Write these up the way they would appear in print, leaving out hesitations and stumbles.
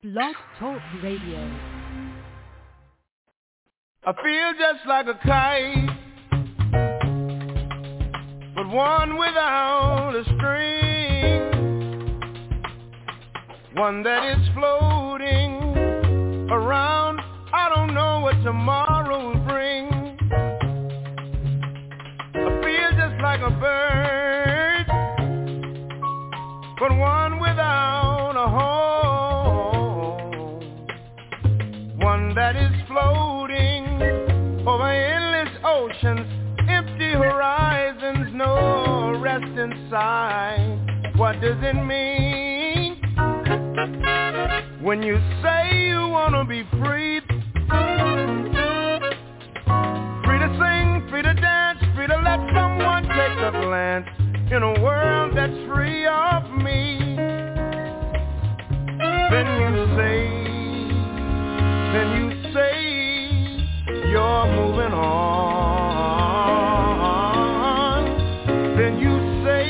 Blog Talk Radio. I feel just like a kite, but one without a string, one that is floating around. I don't know what tomorrow will bring. I feel just like a bird, but one without a home, one that is floating over endless oceans, empty horizons, no rest inside. What does it mean when you say you want to be free? Free to sing, free to dance, free to let someone take a glance in a world that's free of me. Then you say you're moving on. Then you say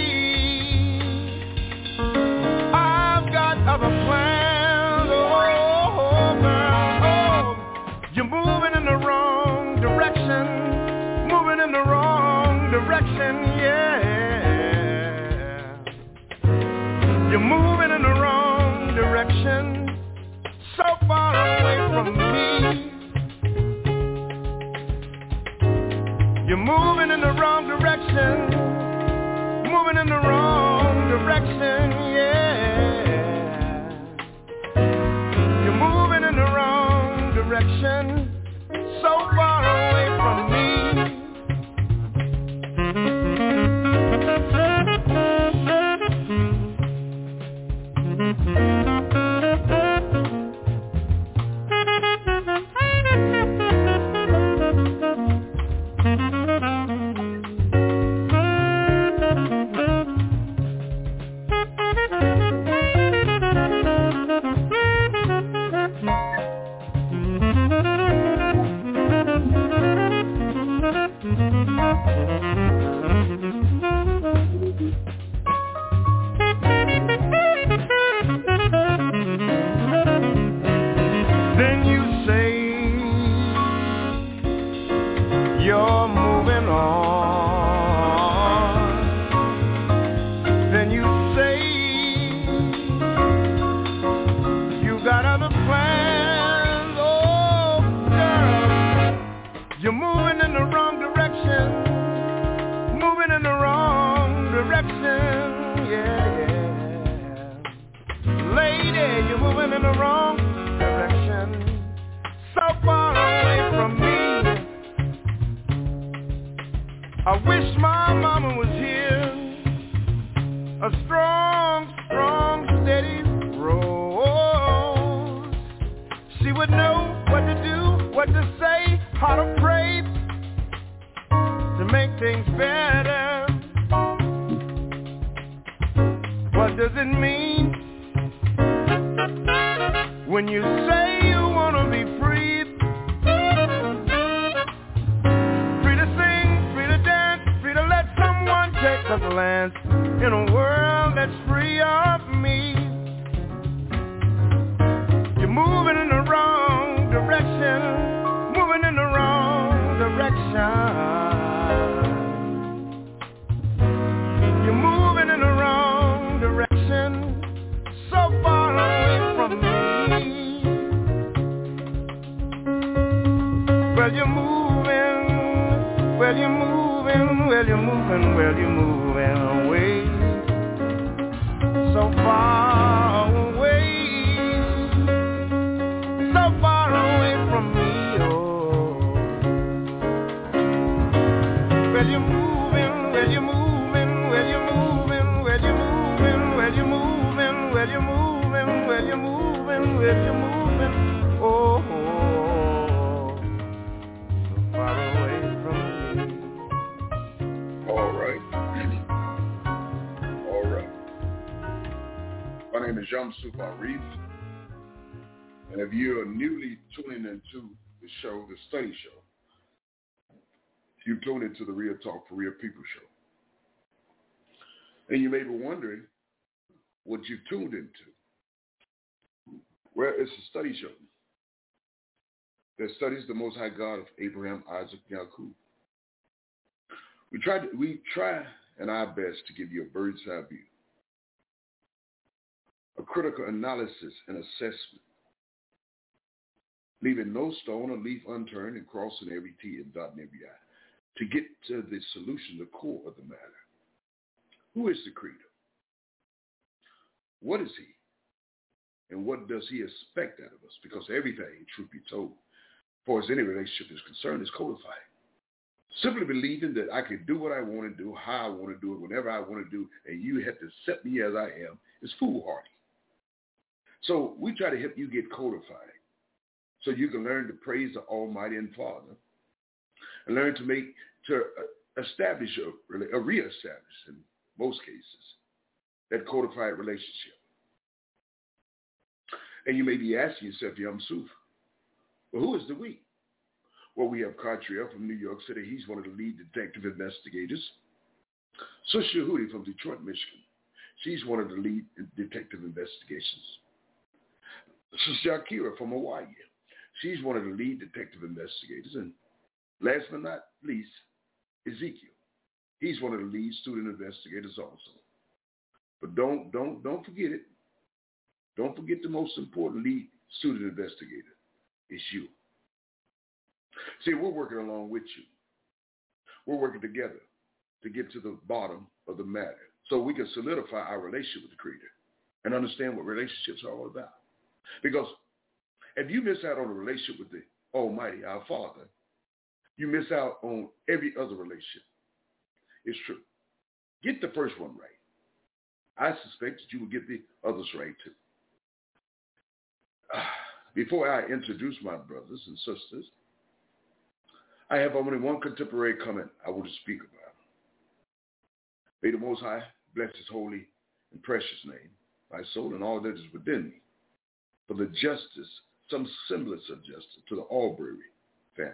I've got other plans. Oh, girl, oh, you're moving in the wrong direction, moving in the wrong direction, yeah. You're moving in the wrong direction, so far away from me. You're moving in the wrong direction, moving in the wrong direction, yeah. You're moving in the wrong direction, so far away from me. I wish my mama was here, a strong, strong, steady rose. She would know what to do, what to say, how to pray to make things better. What does it mean when you say you want to be free? Take a glance in a world that's free of me. You're moving in the wrong direction, moving in the wrong direction. You're moving in the wrong direction, so far away from me. Well, you're moving, well, you're moving. Well, you're moving, well, you're moving away, so far away, so far away from me, oh. Well, you're moving, well, you're moving, well, you're moving, well, you're moving, well, you're moving, well, you're moving, well, you're moving, well, you're moving, oh, so far away from me. All right. My name is Yamsuf Arif, and if you're newly tuning into the show, the study show, you've tuned into the Real Talk for Real People show. And you may be wondering what you've tuned into. Well, it's a study show that studies the Most High God of Abraham, Isaac, and Jacob. We try in our best to give you a bird's eye view, a critical analysis and assessment, leaving no stone or leaf unturned and crossing every T and dotting every I, to get to the solution, the core of the matter. Who is the Creator? What is He? And what does He expect out of us? Because everything, truth be told, as far as any relationship is concerned, is codified. Simply believing that I can do what I want to do, how I want to do it, whenever I want to do, and you have to accept me as I am, is foolhardy. So we try to help you get codified so you can learn to praise the Almighty and Father and learn to establish or reestablish, in most cases, that codified relationship. And you may be asking yourself, Yum Suf, well, who is the we? Well, we have Cartriel from New York City. He's one of the lead detective investigators. Sister Hootie from Detroit, Michigan. She's one of the lead detective investigations. Sister Akira from Hawaii. She's one of the lead detective investigators. And last but not least, Ezekiel. He's one of the lead student investigators also. But don't forget it. Don't forget the most important lead student investigator. It's you. See, we're working along with you. We're working together to get to the bottom of the matter so we can solidify our relationship with the Creator and understand what relationships are all about. Because if you miss out on a relationship with the Almighty, our Father, you miss out on every other relationship. It's true. Get the first one right. I suspect that you will get the others right too. Before I introduce my brothers and sisters, I have only one contemporary comment I want to speak about. May the Most High bless His holy and precious name, my soul and all that is within me, for the justice, some semblance of justice to the Albury family,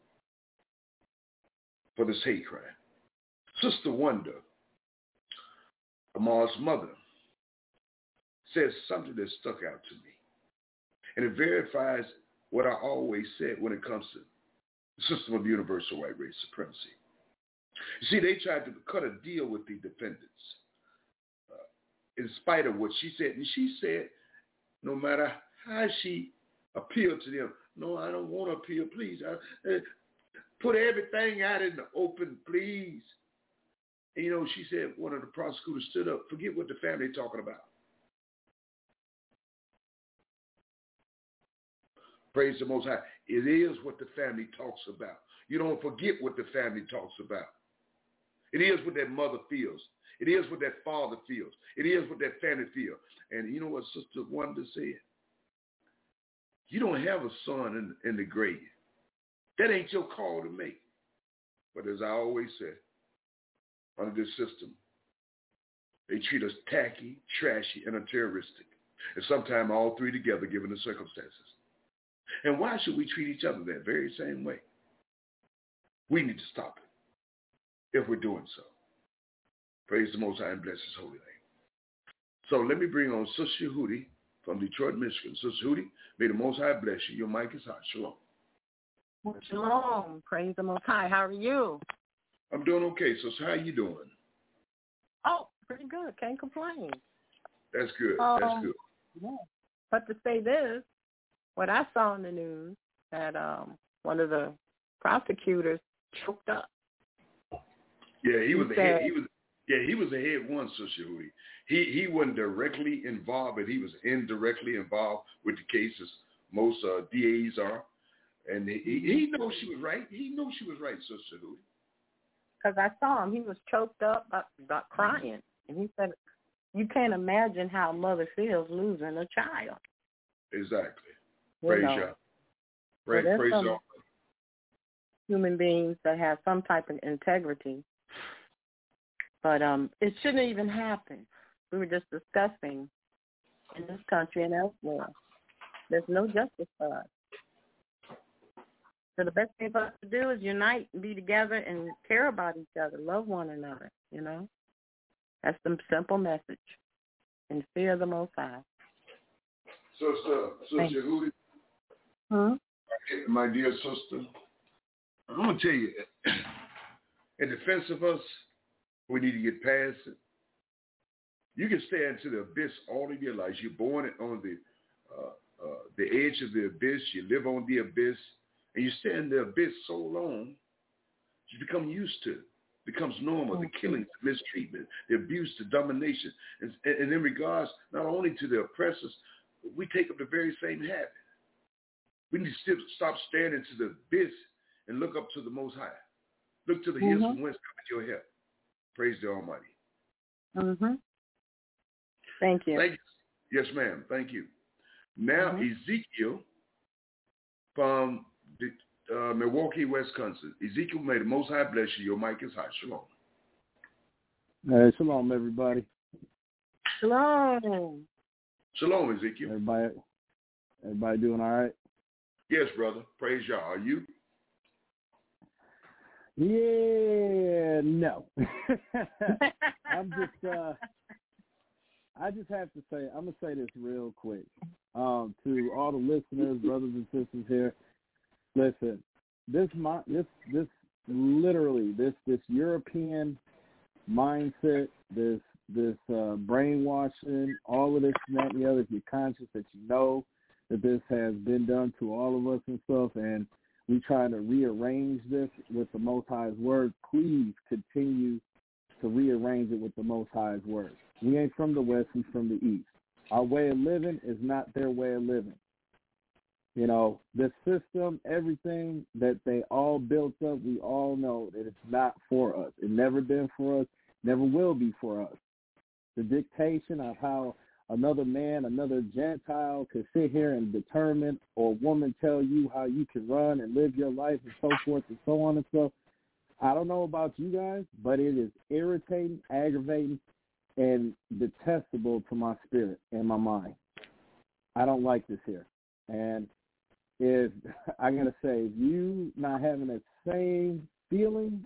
for this hate crime. Sister Wonder, Amar's mother, says something that stuck out to me. And it verifies what I always said when it comes to the system of universal white race supremacy. You see, they tried to cut a deal with the defendants in spite of what she said. And she said, no matter how she appealed to them, no, I don't want to appeal, please. Put everything out in the open, please. And, you know, she said, one of the prosecutors stood up, forget what the family talking about. Praise the Most High. It is what the family talks about. You don't forget what the family talks about. It is what that mother feels. It is what that father feels. It is what that family feels. And you know what Sister Wanda said? You don't have a son in the grave. That ain't your call to make. But as I always said, under this system, they treat us tacky, trashy, and terroristic. And sometimes all three together given the circumstances. And why should we treat each other that very same way? We need to stop it if we're doing so. Praise the Most High and bless His holy name. So let me bring on Sister Hootie from Detroit, Michigan. Sister Hootie, may the Most High bless you. Your mic is hot. Shalom. Well, shalom. Praise the Most High. How are you? I'm doing okay. Sister, how you doing? Oh, pretty good. Can't complain. That's good. That's good. Yeah. But to say this, what I saw in the news that one of the prosecutors choked up. Yeah, he was the head. He was the head one, Sister Hootie. He wasn't directly involved, but he was indirectly involved with the cases. Most DAs are, and he knows she was right. He knows she was right, Sister Hootie. Because I saw him, he was choked up, about crying, and he said, "You can't imagine how a mother feels losing a child." Exactly. Praise God. Praise God. Human beings that have some type of integrity. But it shouldn't even happen. We were just discussing in this country and elsewhere. There's no justice for us. So the best thing for us to do is unite and be together and care about each other, love one another, you know. That's the simple message. And fear the Most High. Sister Hootie, my dear sister, I'm going to tell you, in defense of us, we need to get past it. You can stare into the abyss all of your life. You're born on the edge of the abyss. You live on the abyss, and you stay in the abyss so long, you become used to it. It becomes normal. The killings, the mistreatment, the abuse, the domination, and in regards not only to the oppressors, but we take up the very same habit. We need to stop staring into the abyss and look up to the Most High. Look to the hills from whence cometh your help. Praise the Almighty. Thank you. Thank you. Yes, ma'am. Thank you. Now, Ezekiel from Milwaukee, Wisconsin. Ezekiel, may the Most High bless you. Your mic is hot. Shalom. Shalom, everybody. Shalom. Shalom, Ezekiel. Everybody doing all right? Yes, brother. Praise Yah. Are you? Yeah, no. I just have to say, I'm going to say this real quick. To all the listeners, brothers and sisters here, listen, this European mindset, this brainwashing, all of this and that and the other, if you're conscious that you know that this has been done to all of us and stuff, and we try to rearrange this with the Most High's word, please continue to rearrange it with the Most High's word. We ain't from the West, we're from the East. Our way of living is not their way of living. You know, the system, everything that they all built up, we all know that it's not for us. It never been for us, never will be for us. The dictation of how another man, another Gentile could sit here and determine, or a woman tell you how you can run and live your life and so forth and so on and so. I don't know about you guys, but it is irritating, aggravating, and detestable to my spirit and my mind. I don't like this here. And if I'm going to say, if you not having that same feeling,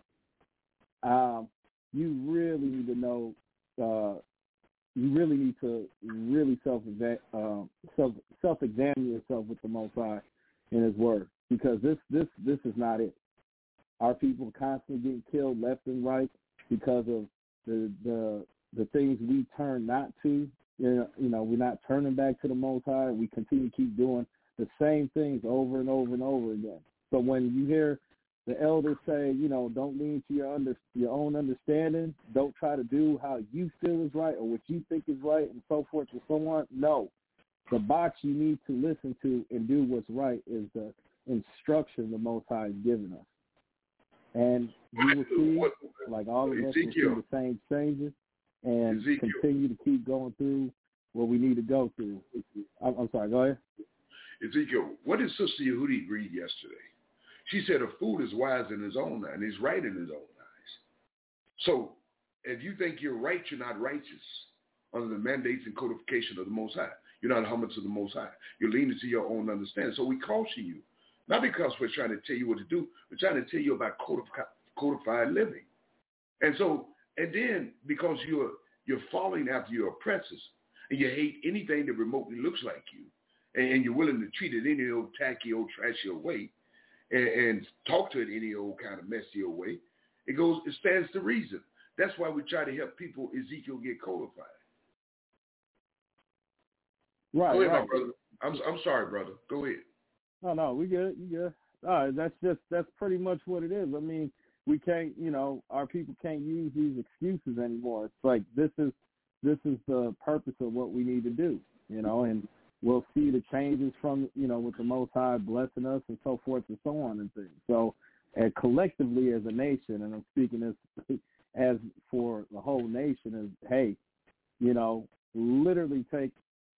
you really need to know, you really need to really self-examine yourself with the Most High in His Word, because this is not it. Our people constantly getting killed left and right because of the things we turn not to. You know, we're not turning back to the Most High. We continue to keep doing the same things over and over and over again. So when you hear the elders say, you know, don't lean to your own understanding, don't try to do how you feel is right or what you think is right and so forth and so on. No. The box you need to listen to and do what's right is the instruction the Most High has given us. And you will see, like all of us will see the same changes and continue to keep going through what we need to go through. I'm sorry, go ahead. Ezekiel, what did Sister Yehudi read yesterday? She said a fool is wise in his own eye, and he's right in his own eyes. So if you think you're right, you're not righteous under the mandates and codification of the Most High. You're not humble to the Most High. You're leaning to your own understanding. So we caution you, not because we're trying to tell you what to do, we're trying to tell you about codified living. And then because you're following after your oppressors, and you hate anything that remotely looks like you, and you're willing to treat it any old tacky, old trashy old way, and talk to it any old kind of messy old way, it stands to reason. That's why we try to help people, Ezekiel, get codified. Right. Go ahead, right. my brother. I'm sorry, brother. Go ahead. No, we good. You good. All right, that's pretty much what it is. I mean, we can't, our people can't use these excuses anymore. It's like this is the purpose of what we need to do, and we'll see the changes from, with the Most High blessing us and so forth and so on and things. So, and collectively as a nation, and I'm speaking as for the whole nation, is, hey, literally take,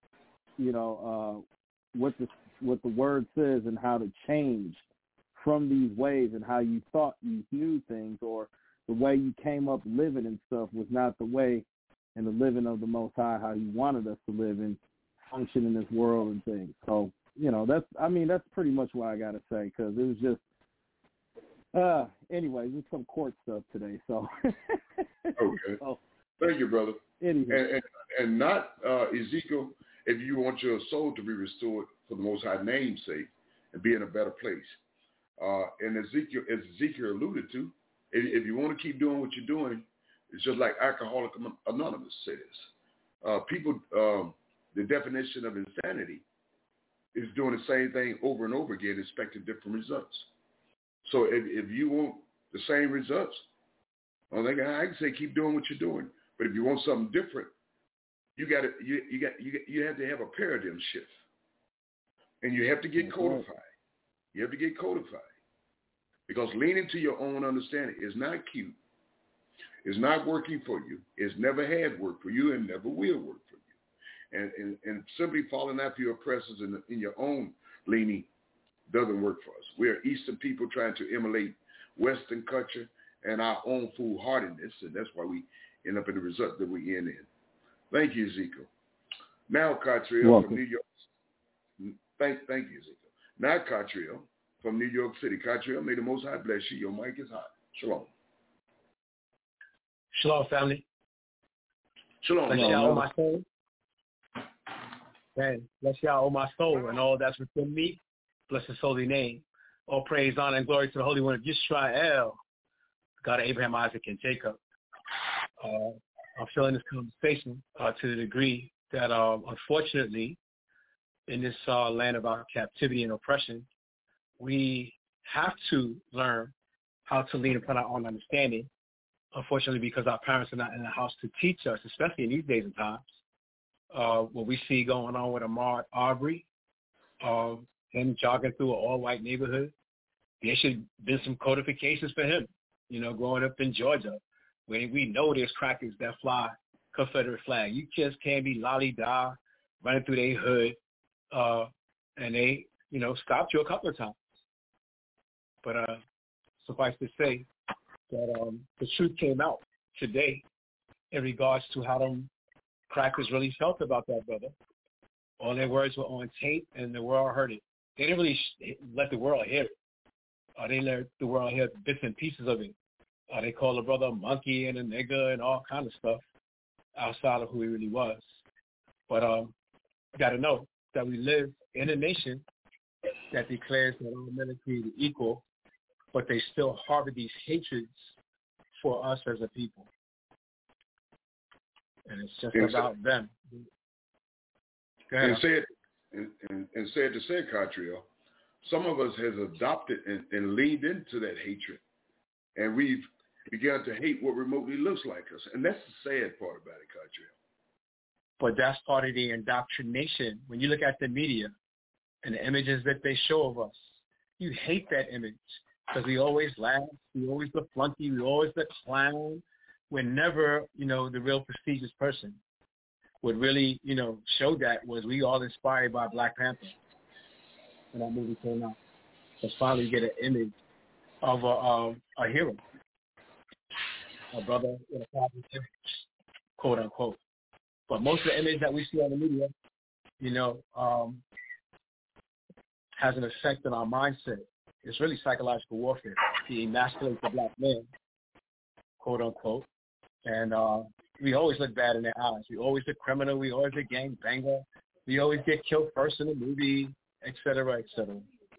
what the word says and how to change from these ways, and how you thought you knew things, or the way you came up living and stuff was not the way and the living of the Most High, how He wanted us to live and function in this world and things. So, that's pretty much what I got to say, because it was just, anyways, there's some court stuff today, so. Okay. So, thank you, brother. Anyway. And not, Ezekiel, if you want your soul to be restored for the Most High name's sake and be in a better place. And as Ezekiel alluded to, if you want to keep doing what you're doing, it's just like Alcoholics Anonymous says. People, the definition of insanity is doing the same thing over and over again, expecting different results. So if you want the same results, I can say keep doing what you're doing. But if you want something different, you have to have a paradigm shift, and you have to get codified. You have to get codified, because leaning to your own understanding is not cute. It's not working for you. It's never had worked for you and never will work for you. And simply following after your oppressors in your own leaning doesn't work for us. We are Eastern people trying to emulate Western culture and our own foolhardiness, and that's why we end up in the result that we end in. Thank you, Ezekiel. Now, Catriel from New York. Thank you, Ezekiel. Now, Catriel from New York City. Catriel, may the Most High bless you. Your mic is hot. Shalom. Shalom, family. Shalom. Bless y'all, my soul. Man, bless y'all, oh my soul, and all that's within me. Bless his holy name. All praise, honor, and glory to the Holy One of Yisrael, God of Abraham, Isaac, and Jacob. I'm feeling this conversation to the degree that, unfortunately, in this land of our captivity and oppression, we have to learn how to lean upon our own understanding, unfortunately, because our parents are not in the house to teach us, especially in these days and times. What we see going on with Ahmaud Arbery, him jogging through an all-white neighborhood, there should have been some codifications for him, growing up in Georgia, where we know there's crackers that fly Confederate flag. You just can't be lolly-da running through their hood, and they, stopped you a couple of times. But suffice to say that the truth came out today in regards to how them crackers really felt about that brother. All their words were on tape, and the world heard it. They didn't really let the world hear it. They let the world hear bits and pieces of it. They called the brother a monkey and a nigger and all kind of stuff outside of who he really was. But you got to know that we live in a nation that declares that all men are created equal, but they still harbor these hatreds for us as a people. And it's just about them. Go ahead. And said to say, Catriel, some of us has adopted and leaned into that hatred, and we've begun to hate what remotely looks like us. And that's the sad part about it, Catriel. But that's part of the indoctrination. When you look at the media and the images that they show of us, you hate that image because we always laugh, we always the flunky, we always the clown. We're never, the real prestigious person. What really, showed that was we all inspired by Black Panther when that movie came out. So finally get an image of a hero, a brother with a positive image, quote unquote. But most of the image that we see on the media, has an effect on our mindset. It's really psychological warfare to emasculate the Black man, quote unquote. And we always look bad in their eyes. We always a criminal. We always a gangbanger. We always get killed first in the movie, et cetera, et cetera.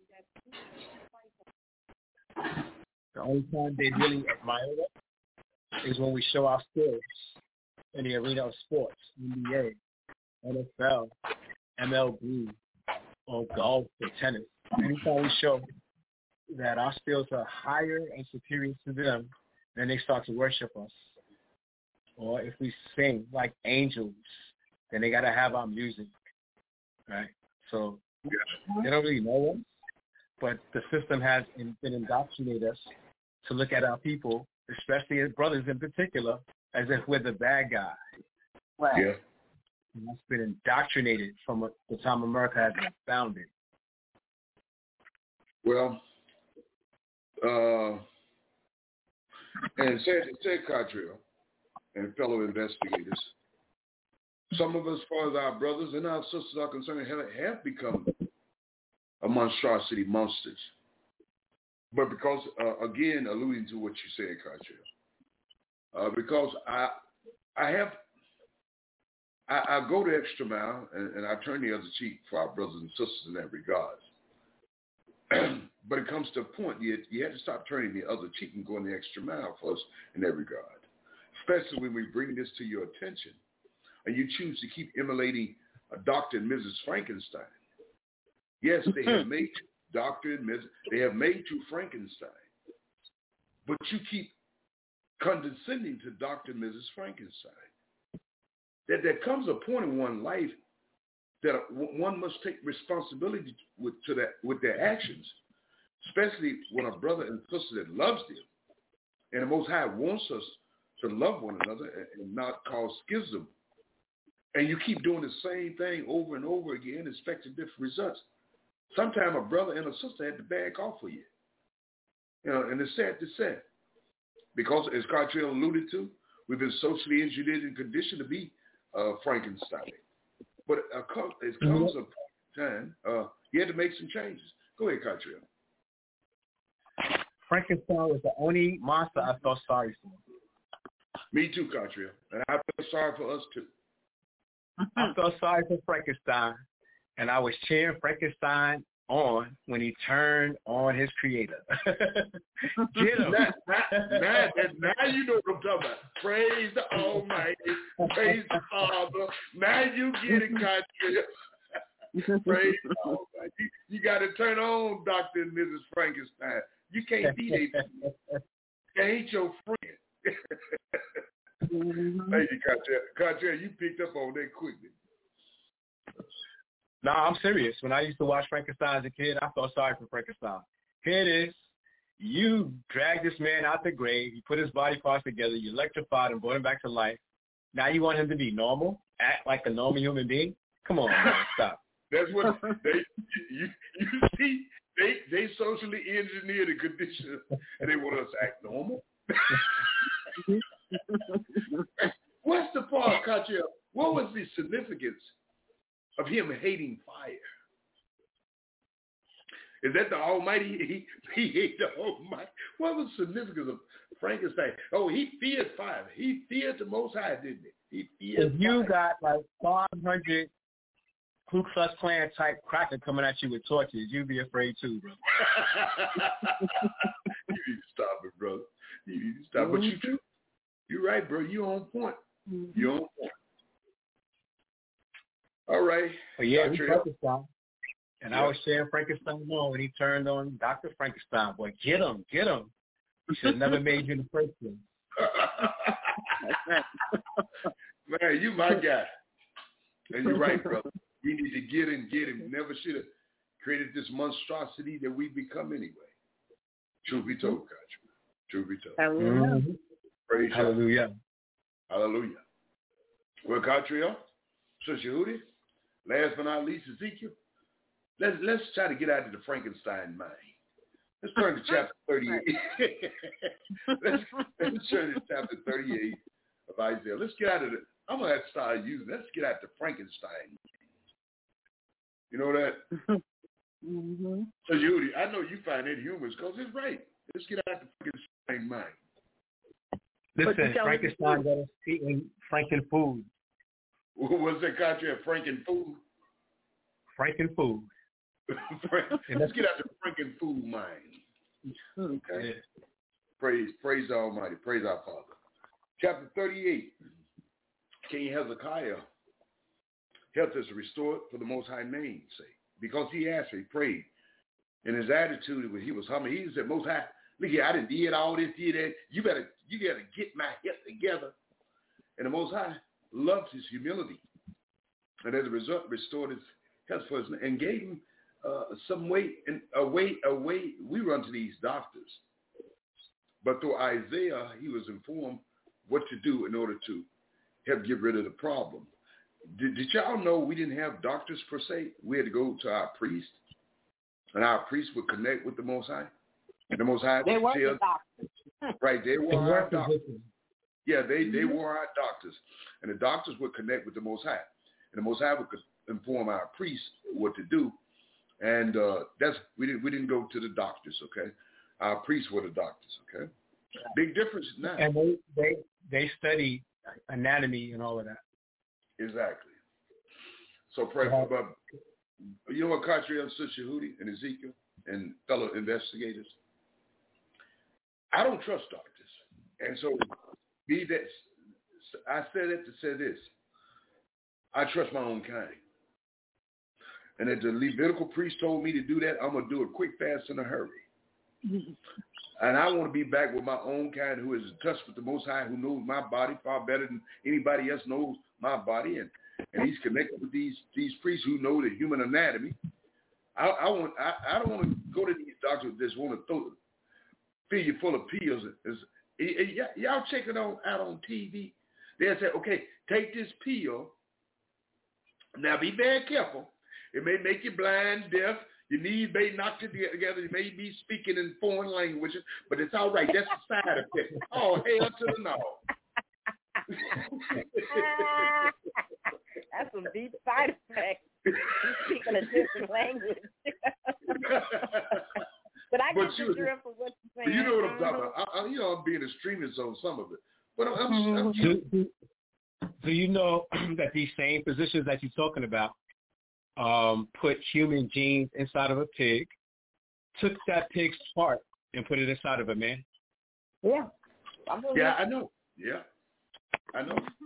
The only time they really admire us is when we show our skills in the arena of sports, NBA, NFL, MLB, or golf or tennis. Anytime we show that our skills are higher and superior to them, then they start to worship us. Or if we sing like angels, then they got to have our music, right? So they don't really know us, but the system has been indoctrinated us to look at our people, especially as brothers in particular, as if we're the bad guy. Right. Yeah. And that's been indoctrinated from the time America has been founded. Well, and said Catriel and fellow investigators, some of us, as far as our brothers and our sisters are concerned, have become a monstrosity, monsters. But because, again, alluding to what you said, Catriel, because I I go the extra mile, and I turn the other cheek for our brothers and sisters in that regard. But it comes to a point you have to stop turning the other cheek and going the extra mile for us in that regard, especially when we bring this to your attention and you choose to keep emulating Dr. and Mrs. Frankenstein. Yes, they have made Dr. and Mrs. They have made you Frankenstein, but you keep condescending to Dr. and Mrs. Frankenstein. That there comes a point in one's life that one must take responsibility with their actions, especially when a brother and sister that loves them, and the Most High wants us to love one another and not cause schism. And you keep doing the same thing over and over again, expecting different results. Sometimes a brother and a sister had to back off for you. You know, and it's sad to say. Because, as Cartrell alluded to, we've been socially engineered and conditioned to be Frankenstein. But it comes a time you had to make some changes. Go ahead, Cartrell. Frankenstein was the only monster I felt sorry for. Me too, Cartrell. And I feel sorry for us too. I felt sorry for Frankenstein, and I was cheering Frankenstein on when he turned on his creator. Get him. Now you know what I'm talking about. Praise the Almighty. Praise the Father. Now you get it, Cartrell. Praise the Almighty. You got to turn on Dr. and Mrs. Frankenstein. You can't be there. They ain't your friend. Thank you, Cartrell, you picked up on that quickly. No, I'm serious. When I used to watch Frankenstein as a kid, I felt sorry for Frankenstein. Here it is. You dragged this man out the grave. You put his body parts together. You electrified him, brought him back to life. Now you want him to be normal, act like a normal human being? Come on, man, stop. That's what you see. They socially engineer the condition, and they want us to act normal. What's the part, Cartrell? What was the significance of him hating fire? Is that the Almighty? He hated the Almighty. What was the significance of Frankenstein? Oh, he feared fire. He feared the Most High, didn't he? He feared if you got like 500 Ku Klux Klan type cracker coming at you with torches, you'd be afraid too, bro. You need to stop it, brother. You need to stop. But you're right, bro. You're on point. You're on point. All right. But yeah, we Frankenstein. And I was sharing Frankenstein on when he turned on Dr. Frankenstein. Boy, get him. He should have never made you in the first place. Man, you my guy. And you're right, brother. We need to get him. Never should have created this monstrosity that we become anyway. Truth be told, Cartrell. Truth be told. Hallelujah. Praise Hallelujah. God. Hallelujah. Well, Cartrell, Sister Hootie, last but not least, Ezekiel, let's try to get out of the Frankenstein mind. Let's turn to chapter 38. let's turn to chapter 38 of Isaiah. Let's get out of it. I'm going to have to start using let's get out the Frankenstein. You know that? Mm-hmm. So, Hootie, I know you find it humorous because it's right. Let's get out the Frankenstein mind. Listen, Frankenstein got us eating Franken food. What was that, Cartrell? Franken food? Franken food. Let's get out the Franken food mind. Okay. Yeah. Praise the Almighty. Praise our Father. Chapter 38. King Hezekiah helped us restored for the Most High name's sake. Because he asked, he prayed. In his attitude, when he was humming, he said, Most High, look here, I done did all this, did that. You gotta get my head together. And the Most High loved his humility. And as a result, restored his health for us and gave him some way, and a way. We run to these doctors. But through Isaiah, he was informed what to do in order to help get rid of the problem. Did y'all know we didn't have doctors per se? We had to go to our priest, and our priest would connect with the Most High. And the Most High they were the doctors. Right, they were our doctors. Yeah, they were our doctors. And the doctors would connect with the Most High. And the Most High would inform our priests what to do. And we didn't go to the doctors, okay? Our priests were the doctors, okay? Big difference now. And they study anatomy and all of that. Exactly. So pray for, but you know what, Cartier and Sister Hootie and Ezekiel and fellow investigators? I don't trust doctors. And so I said it to say this. I trust my own kind. And if the Levitical priest told me to do that, I'm going to do it quick, fast, in a hurry. And I want to be back with my own kind who is in touch with the Most High, who knows my body far better than anybody else knows my body. And he's connected with these priests who know the human anatomy. I don't want to go to these doctors that just want to fill you full of pills. Y'all check it out on TV. They'll say, okay, take this pill. Now be very careful. It may make you blind, deaf. Your knees may knock together. You may be speaking in foreign languages, but it's all right. That's a side effect. Oh, hell to the no. That's a deep side effect. He's speaking a different language. But I get you drift for what you're saying. You know what I'm talking about. I'm being extremist on some of it. But do you know that these same physicians that you're talking about put human genes inside of a pig, took that pig's heart and put it inside of a man? Yeah. Yeah, I know. Yeah. I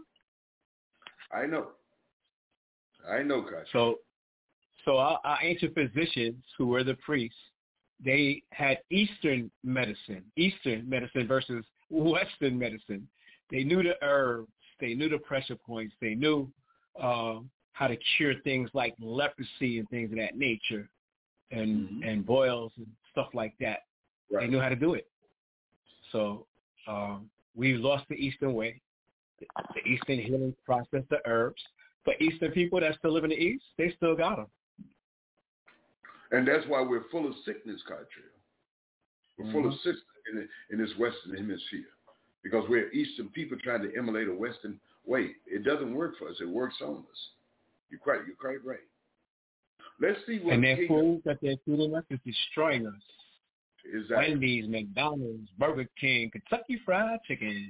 know, Coach. So our ancient physicians who were the priests, they had Eastern medicine versus Western medicine. They knew the herbs. They knew the pressure points. They knew how to cure things like leprosy and things of that nature, and boils and stuff like that. Right. They knew how to do it. So we lost the Eastern way, the Eastern healing process, the herbs. But Eastern people that still live in the East, they still got them. And that's why we're full of sickness, Cartrell. We're full of sickness in this Western hemisphere because we're Eastern people trying to emulate a Western way. It doesn't work for us. It works on us. You're quite right. Let's see what. And their food that they're feeding us is destroying us. Exactly. Wendy's, McDonald's, Burger King, Kentucky Fried Chicken.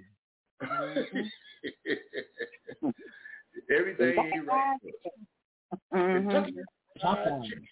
Everything ain't right. Kentucky Fried Chicken.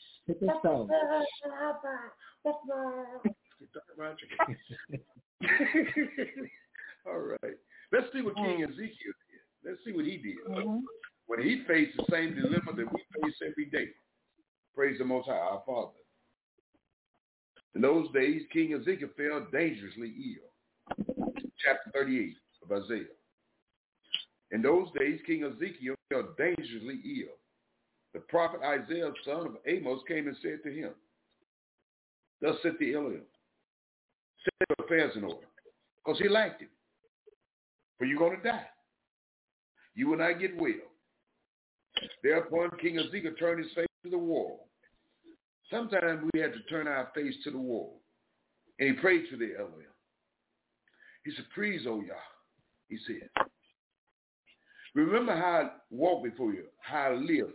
All right. Let's see what King Ezekiel did. Let's see what he did. When he faced the same dilemma that we face every day. Praise the Most High, our Father. In those days, King Ezekiel fell dangerously ill. Chapter 38 of Isaiah. In those days, King Ezekiel fell dangerously ill. The prophet Isaiah, son of Amos, came and said to him, thus said the Elohim, set your affairs in order, because he lacked it. For you're going to die. You will not get well. Thereupon King Ezekiel turned his face to the wall. Sometimes we had to turn our face to the wall. And he prayed to the Elohim. He said, please, O Yah, he said, remember how I walked before you, how I lived.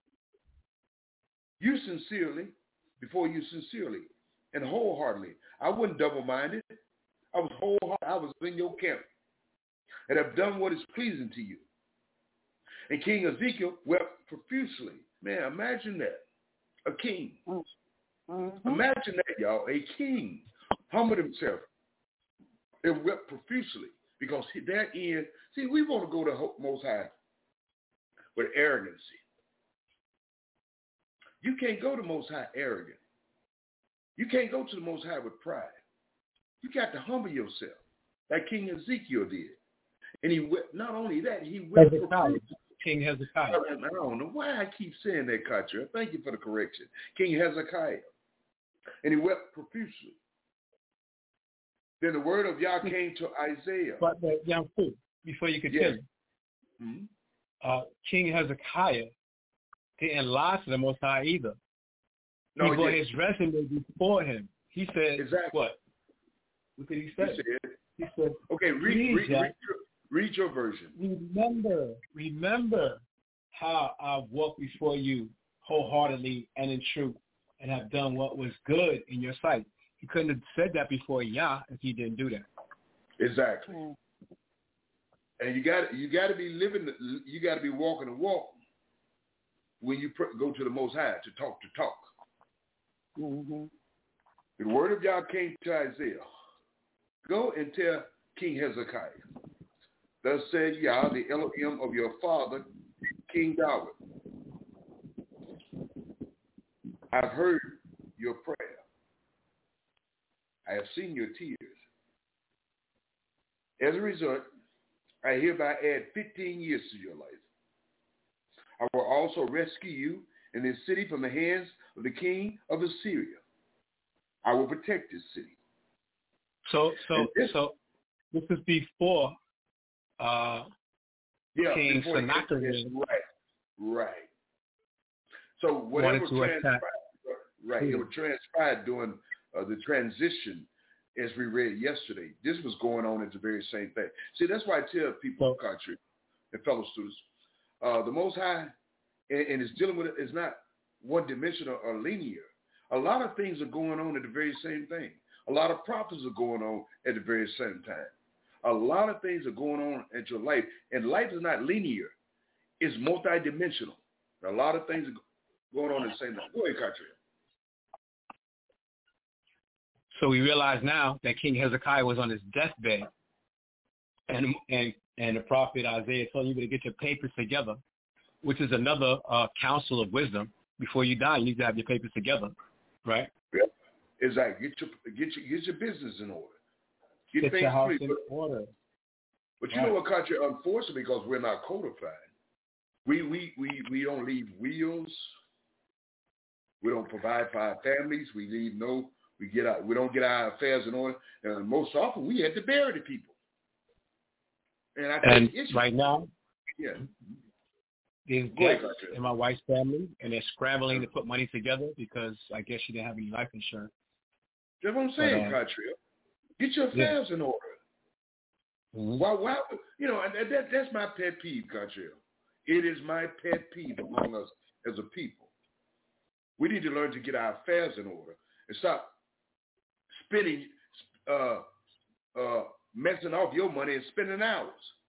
You sincerely, before you sincerely and wholeheartedly. I wasn't double-minded. I was wholehearted. I was in your camp. And have done what is pleasing to you. And King Ezekiel wept profusely. Man, imagine that. A king. Imagine that, y'all. A king humbled himself and wept profusely because therein, see, we want to go to Most High with arrogancy. You can't go to Most High arrogant. You can't go to the Most High with pride. You got to humble yourself like King Ezekiel did. And he wept, not only that, he wept profusely. King Hezekiah. I don't know why I keep saying that, Carter. Thank you for the correction. King Hezekiah. And he wept profusely. Then the word of Yah came to Isaiah. But young fool, before you continue, King Hezekiah didn't lie to the Most High either. No, he brought his resume before him. He said, exactly. What did he say? He said, okay, read your version. Remember how I walked before you wholeheartedly and in truth and have done what was good in your sight. He couldn't have said that before Yah if he didn't do that. Exactly. And you got to be living. You got to be walking the walk when you go to the Most High to talk the talk. Mm-hmm. The word of Yah came to Isaiah. Go and tell King Hezekiah, thus said Yah, the Elohim of your father, King David. I've heard your prayer. I have seen your tears. As a result, I hereby add 15 years to your life. I will also rescue you and this city from the hands of the king of Assyria. I will protect this city. So this is before King Sennacherib. Right. So whatever transpired, it was transpired during the transition, as we read yesterday. This was going on at the very same thing. See, that's why I tell people, country and fellow students, the Most High, and it's dealing with it, is not one-dimensional or linear. A lot of things are going on at the very same thing. A lot of prophets are going on at the very same time. A lot of things are going on at your life, and life is not linear. It's multidimensional. A lot of things are going on at the same time. Go ahead, country. So we realize now that King Hezekiah was on his deathbed, and the prophet Isaiah told you to get your papers together, which is another counsel of wisdom. Before you die, you need to have your papers together, right? Yep. Exactly. Get your business in order. Get your house in order. But you know what, country? Unfortunately, because we're not codified, we don't leave wills. We don't provide for our families. We don't get our affairs in order. And most often, we had to bury the people. And right now, yeah, there's deaths in my wife's family, and they're scrambling to put money together because I guess she didn't have any life insurance. That's what I'm saying, country. Get your affairs in order. Mm-hmm. Why? You know, that's my pet peeve, country. It is my pet peeve among us as a people. We need to learn to get our affairs in order and stop spending, messing off your money and spending hours.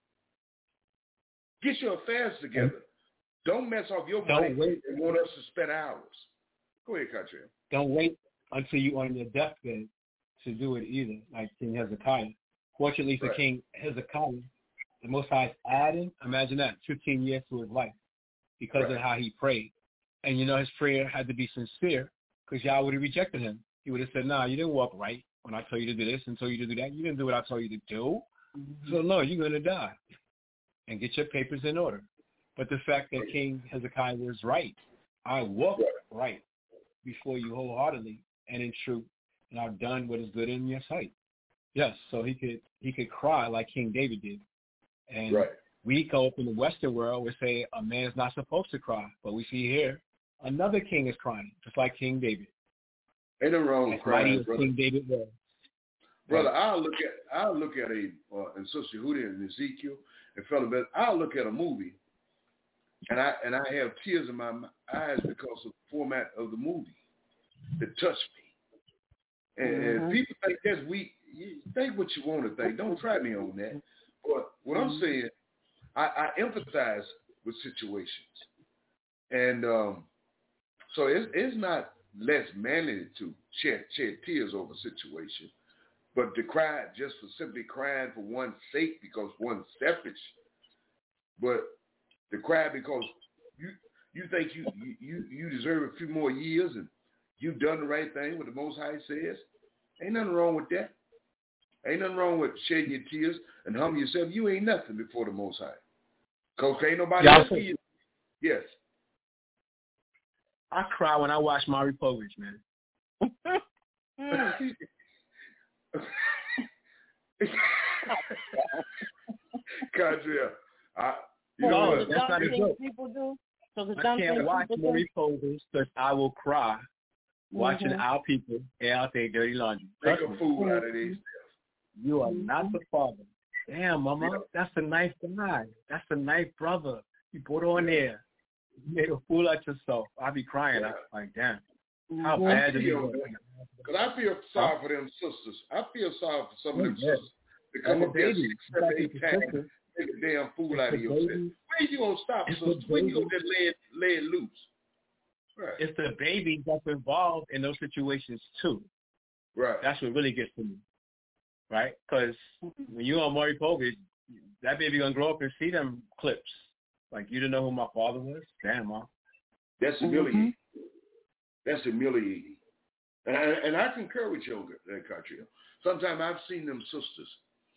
Get your affairs together. Don't mess off your money and want us to spend hours. Go ahead, country. Don't wait until you're on your deathbed to do it either, like King Hezekiah. Fortunately for King Hezekiah, the Most High is adding, imagine that, 15 years to his life because of how he prayed. And you know his prayer had to be sincere because Yah would have rejected him. He would have said, nah, you didn't walk right when I told you to do this and told you to do that. You didn't do what I told you to do. Mm-hmm. So, no, you're going to die. And get your papers in order. But the fact that King Hezekiah was right, I walked right before you wholeheartedly and in truth, and I've done what is good in your sight. Yes, so he could cry like King David did. And we go up in the Western world, we say a man's not supposed to cry. But we see here, another king is crying, just like King David. Ain't no wrong with crying, brother. King David was. Brother, I'll look at and Sister Hootie and Ezekiel and fellow Ben, I'll look at a movie and I have tears in my eyes because of the format of the movie that touched me. And people think that's weak. You think what you want to think. Don't try me on that. But what I'm saying, I empathize with situations. And so it's not less manly to shed tears over a situation, but to cry just for simply crying for one's sake because one's selfish, but to cry because you think you deserve a few more years and you've done the right thing, what the Most High says. Ain't nothing wrong with that. Ain't nothing wrong with shedding your tears and humbling yourself. You ain't nothing before the Most High. Because ain't nobody else for you. Yes. I cry when I watch Maury Povich, man. Kadria, that's not a joke. People do. So I can't watch Maury Povich because I will cry watching our people air out their dirty laundry. Make a fool out of these. You are not the father. Damn, Mama, that's a nice guy. That's a nice brother. You put on there. You made a fool out yourself. I be crying. I'm like, damn. How bad is it? Because I feel sorry for them sisters. I feel sorry for some of them sisters. They come up there 6, 7, 8 times make a damn fool out of yourself. Where you gonna stop, sister? When you gonna just lay it loose? Right. It's the baby that's involved in those situations too. Right. That's what really gets to me. Right? Because when you on Maury Povich, that baby gonna grow up and see them clips. Like, you didn't know who my father was? Damn, Mom. That's humiliating. That's humiliating. And I concur with you on that, Cartria. Sometimes I've seen them sisters.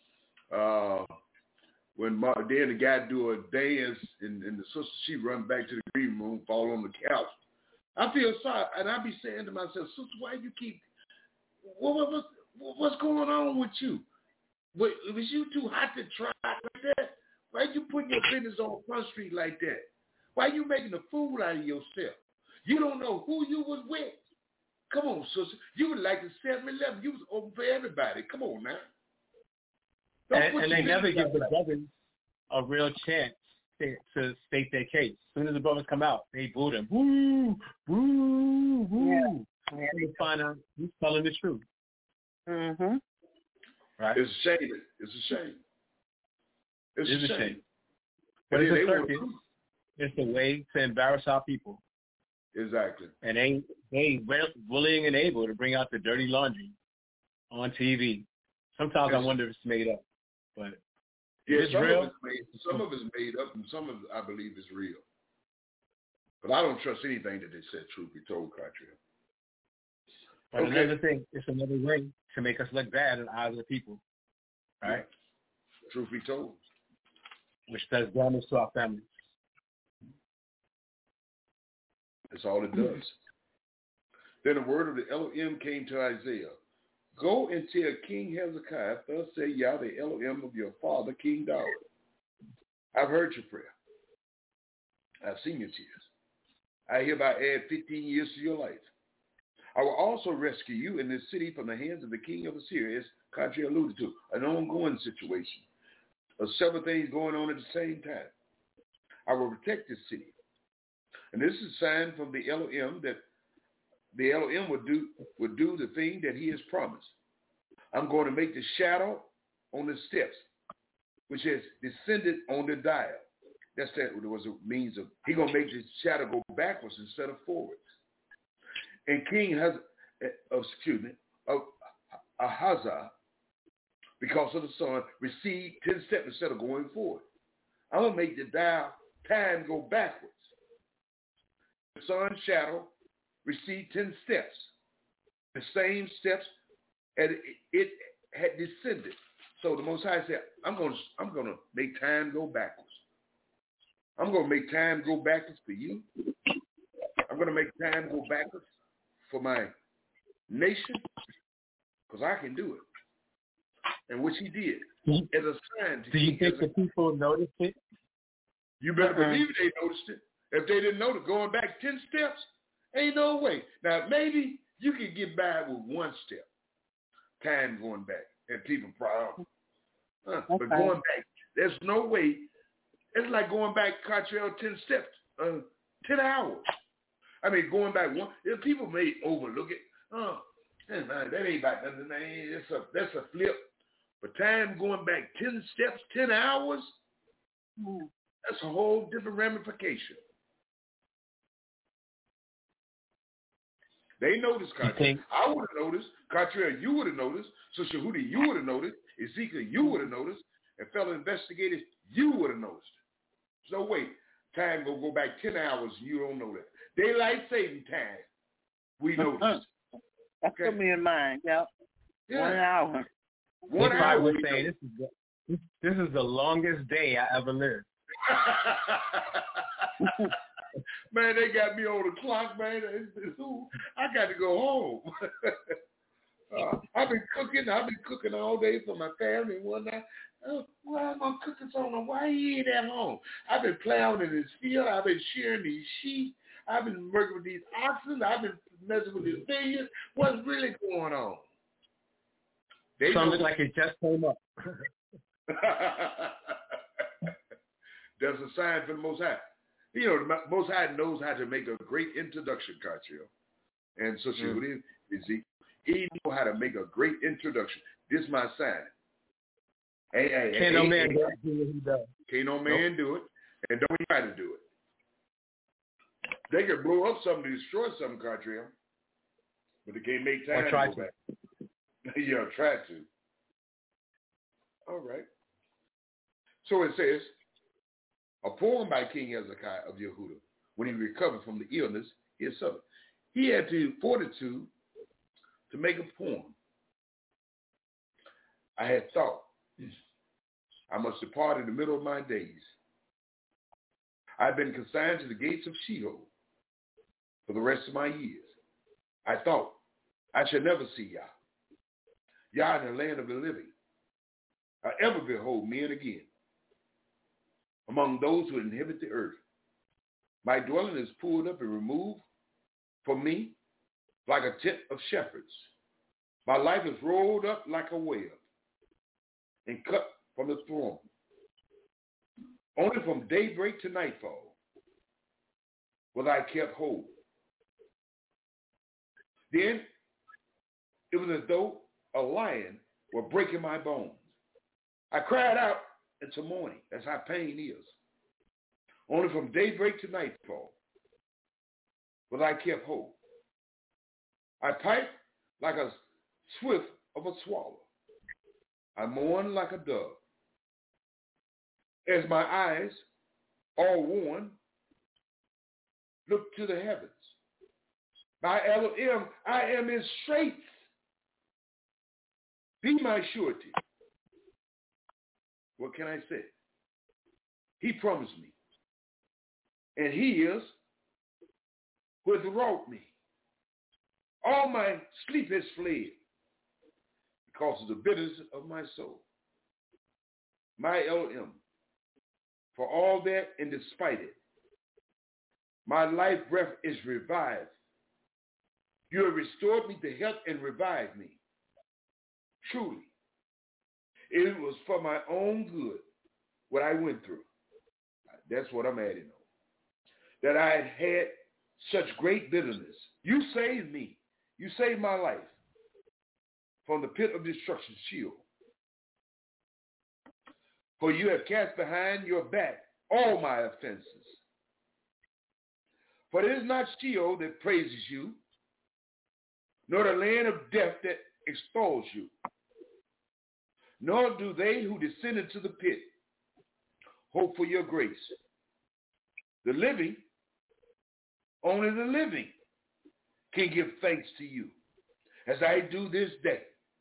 When then the guy do a dance and the sister, she run back to the green room, fall on the couch. I feel sorry, and I be saying to myself, sister, why you keep, what's going on with you? Was you too hot to try like that? Why you putting your business on Front Street like that? Why you making a fool out of yourself? You don't know who you was with. Come on, sister. You was like the 7-Eleven. You was open for everybody. Come on now. And they never give the brothers a real chance to state their case. As soon as the brothers come out, they boo them. Woo, woo, woo. Yeah. You find out he's telling the truth. Mm-hmm. Right? It's a shame. It's a shame. It's a shame. But it's a circus. It's a way to embarrass our people. Exactly. And they willing and able to bring out the dirty laundry on TV. Sometimes I wonder if it's made up. But yeah, it's real. Some of it's made up, and some of it I believe is real. But I don't trust anything that they said, truth be told, Cartria. But another thing, it's another way to make us look bad in the eyes of the people. Right? Yeah. Truth be told. Which does damage to our families. That's all it does. Then the word of the Elohim came to Isaiah. Go and tell King Hezekiah, thus say Yah, the Elohim of your father, King David. I've heard your prayer. I've seen your tears. I hereby add 15 years to your life. I will also rescue you in this city from the hands of the king of Assyria, as Kadri alluded to, an ongoing situation of several things going on at the same time. I will protect this city. And this is a sign from the Elohim that the Elohim would do the thing that he has promised. I'm going to make the shadow on the steps, which has descended on the dial. That's was a means of, he's going to make the shadow go backwards instead of forwards. And King Ahazah, because of the sun, received 10 steps instead of going forward. I'm going to make the dial time go backwards. The sun's shadow received 10 steps. The same steps it had descended. So the Most High said, I'm going to make time go backwards. I'm going to make time go backwards for you. I'm going to make time go backwards for my nation, because I can do it. And which he did. As a sign to do you think the people noticed it? You better believe they noticed it. If they didn't notice, going back 10 steps, ain't no way. Now, maybe you can get by with one step, time going back, and people proud. But going back, there's no way. It's like going back, Cottrell, 10 steps, 10 hours. I mean, going back one, people may overlook it. That ain't about nothing, man. That's a flip. But time going back 10 steps, 10 hours, that's a whole different ramification. They noticed, Cottrell. I would have noticed. Cottrell, you would have noticed. So Shahudi, you would have noticed. Ezekiel, you would have noticed. And fellow investigators, you would have noticed. So wait, time will go back 10 hours. You don't know that. Daylight saving time. We noticed. That put me in mind. Yep. Yeah. 1 hour. 1 hour. Would say this is the longest day I ever lived. Man, they got me on the clock, man. I got to go home. I've been cooking all day for my family and whatnot. Why am I cooking something? Why he ain't at home? I've been plowing in this field. I've been shearing these sheep. I've been working with these oxen. I've been messing with these vineyards. What's really going on? Something like it just came up. There's a sign for the Most High. You know, the Most High knows how to make a great introduction, Cartio. And so he knows how to make a great introduction. This is my sign. Can't no man do what he does. Can't no man do it, and don't try to do it. They could blow up something to destroy something, Cartrell, but they can't make time to go back. Yeah, try to. All right. So it says, a poem by King Hezekiah of Yehuda, when he recovered from the illness he had suffered. He had the fortitude to make a poem. I had thought, I must depart in the middle of my days. I've been consigned to the gates of Sheol for the rest of my years. I thought, I shall never see Yah. Yah in the land of the living. I ever behold men again among those who inhabit the earth. My dwelling is pulled up and removed from me like a tent of shepherds. My life is rolled up like a web and cut from the throne. Only from daybreak to nightfall was I kept whole. Then it was as though a lion were breaking my bones. I cried out until morning. That's how pain is. Only from daybreak to nightfall was I kept whole. I piped like a swift of a swallow. I mourned like a dove. As my eyes, all worn, looked to the heavens. By Elohim, I am in straits. Be my surety. What can I say? He promised me. And he is who has wrought me. All my sleep has fled because of the bitterness of my soul. My Elohim, for all that and despite it, my life breath is revived. You have restored me to health and revived me. Truly, it was for my own good what I went through. That's what I'm adding on. That I had such great bitterness. You saved me. You saved my life from the pit of destruction, Sheol. For you have cast behind your back all my offenses. For it is not Sheol that praises you, nor the land of death that extols you, nor do they who descend into the pit hope for your grace. The living, only the living, can give thanks to you, as I do this day.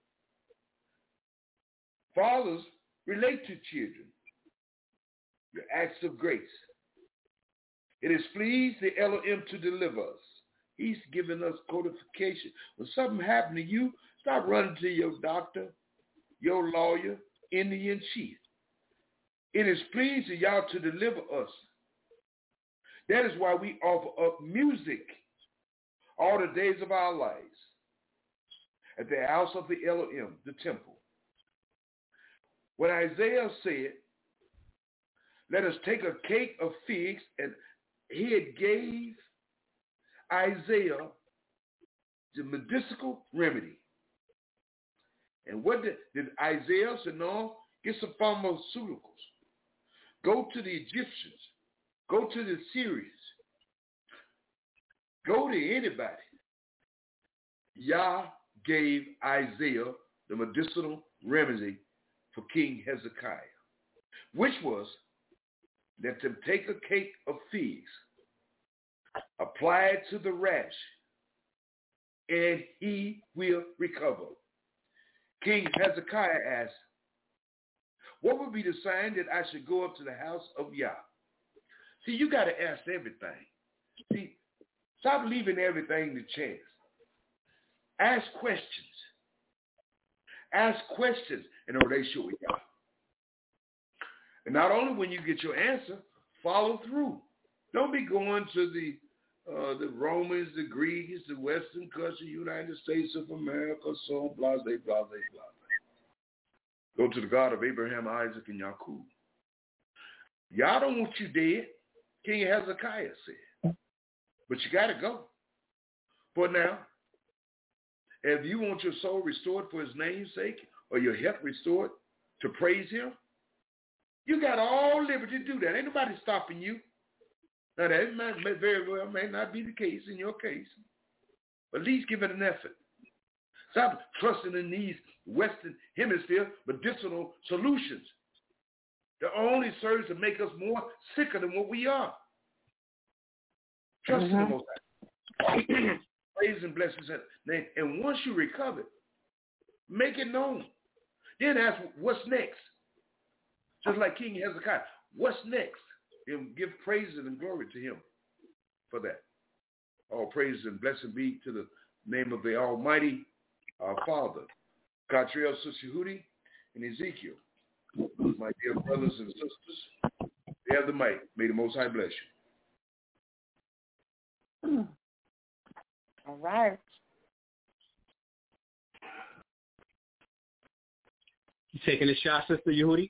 Fathers, relate to children your acts of grace. It has pleased the Elohim to deliver us. He's given us codification. When something happened to you, stop running to your doctor, your lawyer, Indian chief. It is pleased to y'all to deliver us. That is why we offer up music all the days of our lives at the house of the Elohim, the temple. When Isaiah said, let us take a cake of figs, and he had gave Isaiah the medicinal remedy. And what did Isaiah say? No, get some pharmaceuticals. Go to the Egyptians. Go to the Syrians. Go to anybody. Yah gave Isaiah the medicinal remedy for King Hezekiah, which was let them take a cake of figs, apply it to the rash, and he will recover. King Hezekiah asked, what would be the sign that I should go up to the house of Yah? See, you got to ask everything. See, stop leaving everything to chance. Ask questions. Ask questions in a relationship with Yah. And not only when you get your answer, follow through. Don't be going to the Romans, the Greeks, the Western country, United States of America, so blah, blah, blah, blah. Go to the God of Abraham, Isaac, and Jacob. Y'all don't want you dead, King Hezekiah said. But you got to go. For now, if you want your soul restored for his name's sake, or your health restored to praise him, you got all liberty to do that. Ain't nobody stopping you. Now, that very well may not be the case in your case, but at least give it an effort. Stop trusting in these Western Hemisphere medicinal solutions that only serves to make us more sicker than what we are. Trust in the Most High. Praise and bless his name. And once you recover, make it known. Then ask what's next. Just like King Hezekiah. What's next? And give praises and glory to him for that. All praises and blessing be to the name of the Almighty, our Father, Catriel, Sister Hootie, and Ezekiel. My dear brothers and sisters, they have the mic. May the Most High bless you. All right. You taking a shot, Sister Yehudi?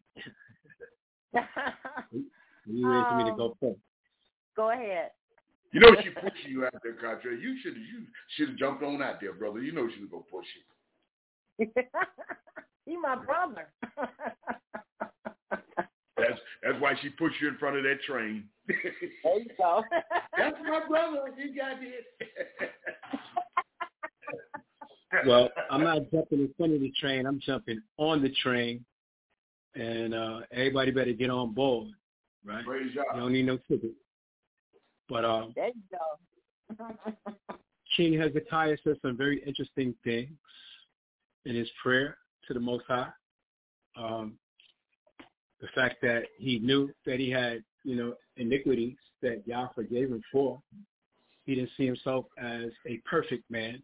You ready for me to go first? Go ahead. You know she pushing you out there, Catriel. You should have jumped on out there, brother. You know she was gonna push you. He my brother. That's why she pushed you in front of that train. There you go. That's my brother. You got it. Well, I'm not jumping in front of the train. I'm jumping on the train, and everybody better get on board, right? Praise God. You don't need no ticket. But there you go. King Hezekiah said some very interesting things in his prayer to the Most High. The fact that he knew that he had, iniquities that Yah forgave him for. He didn't see himself as a perfect man.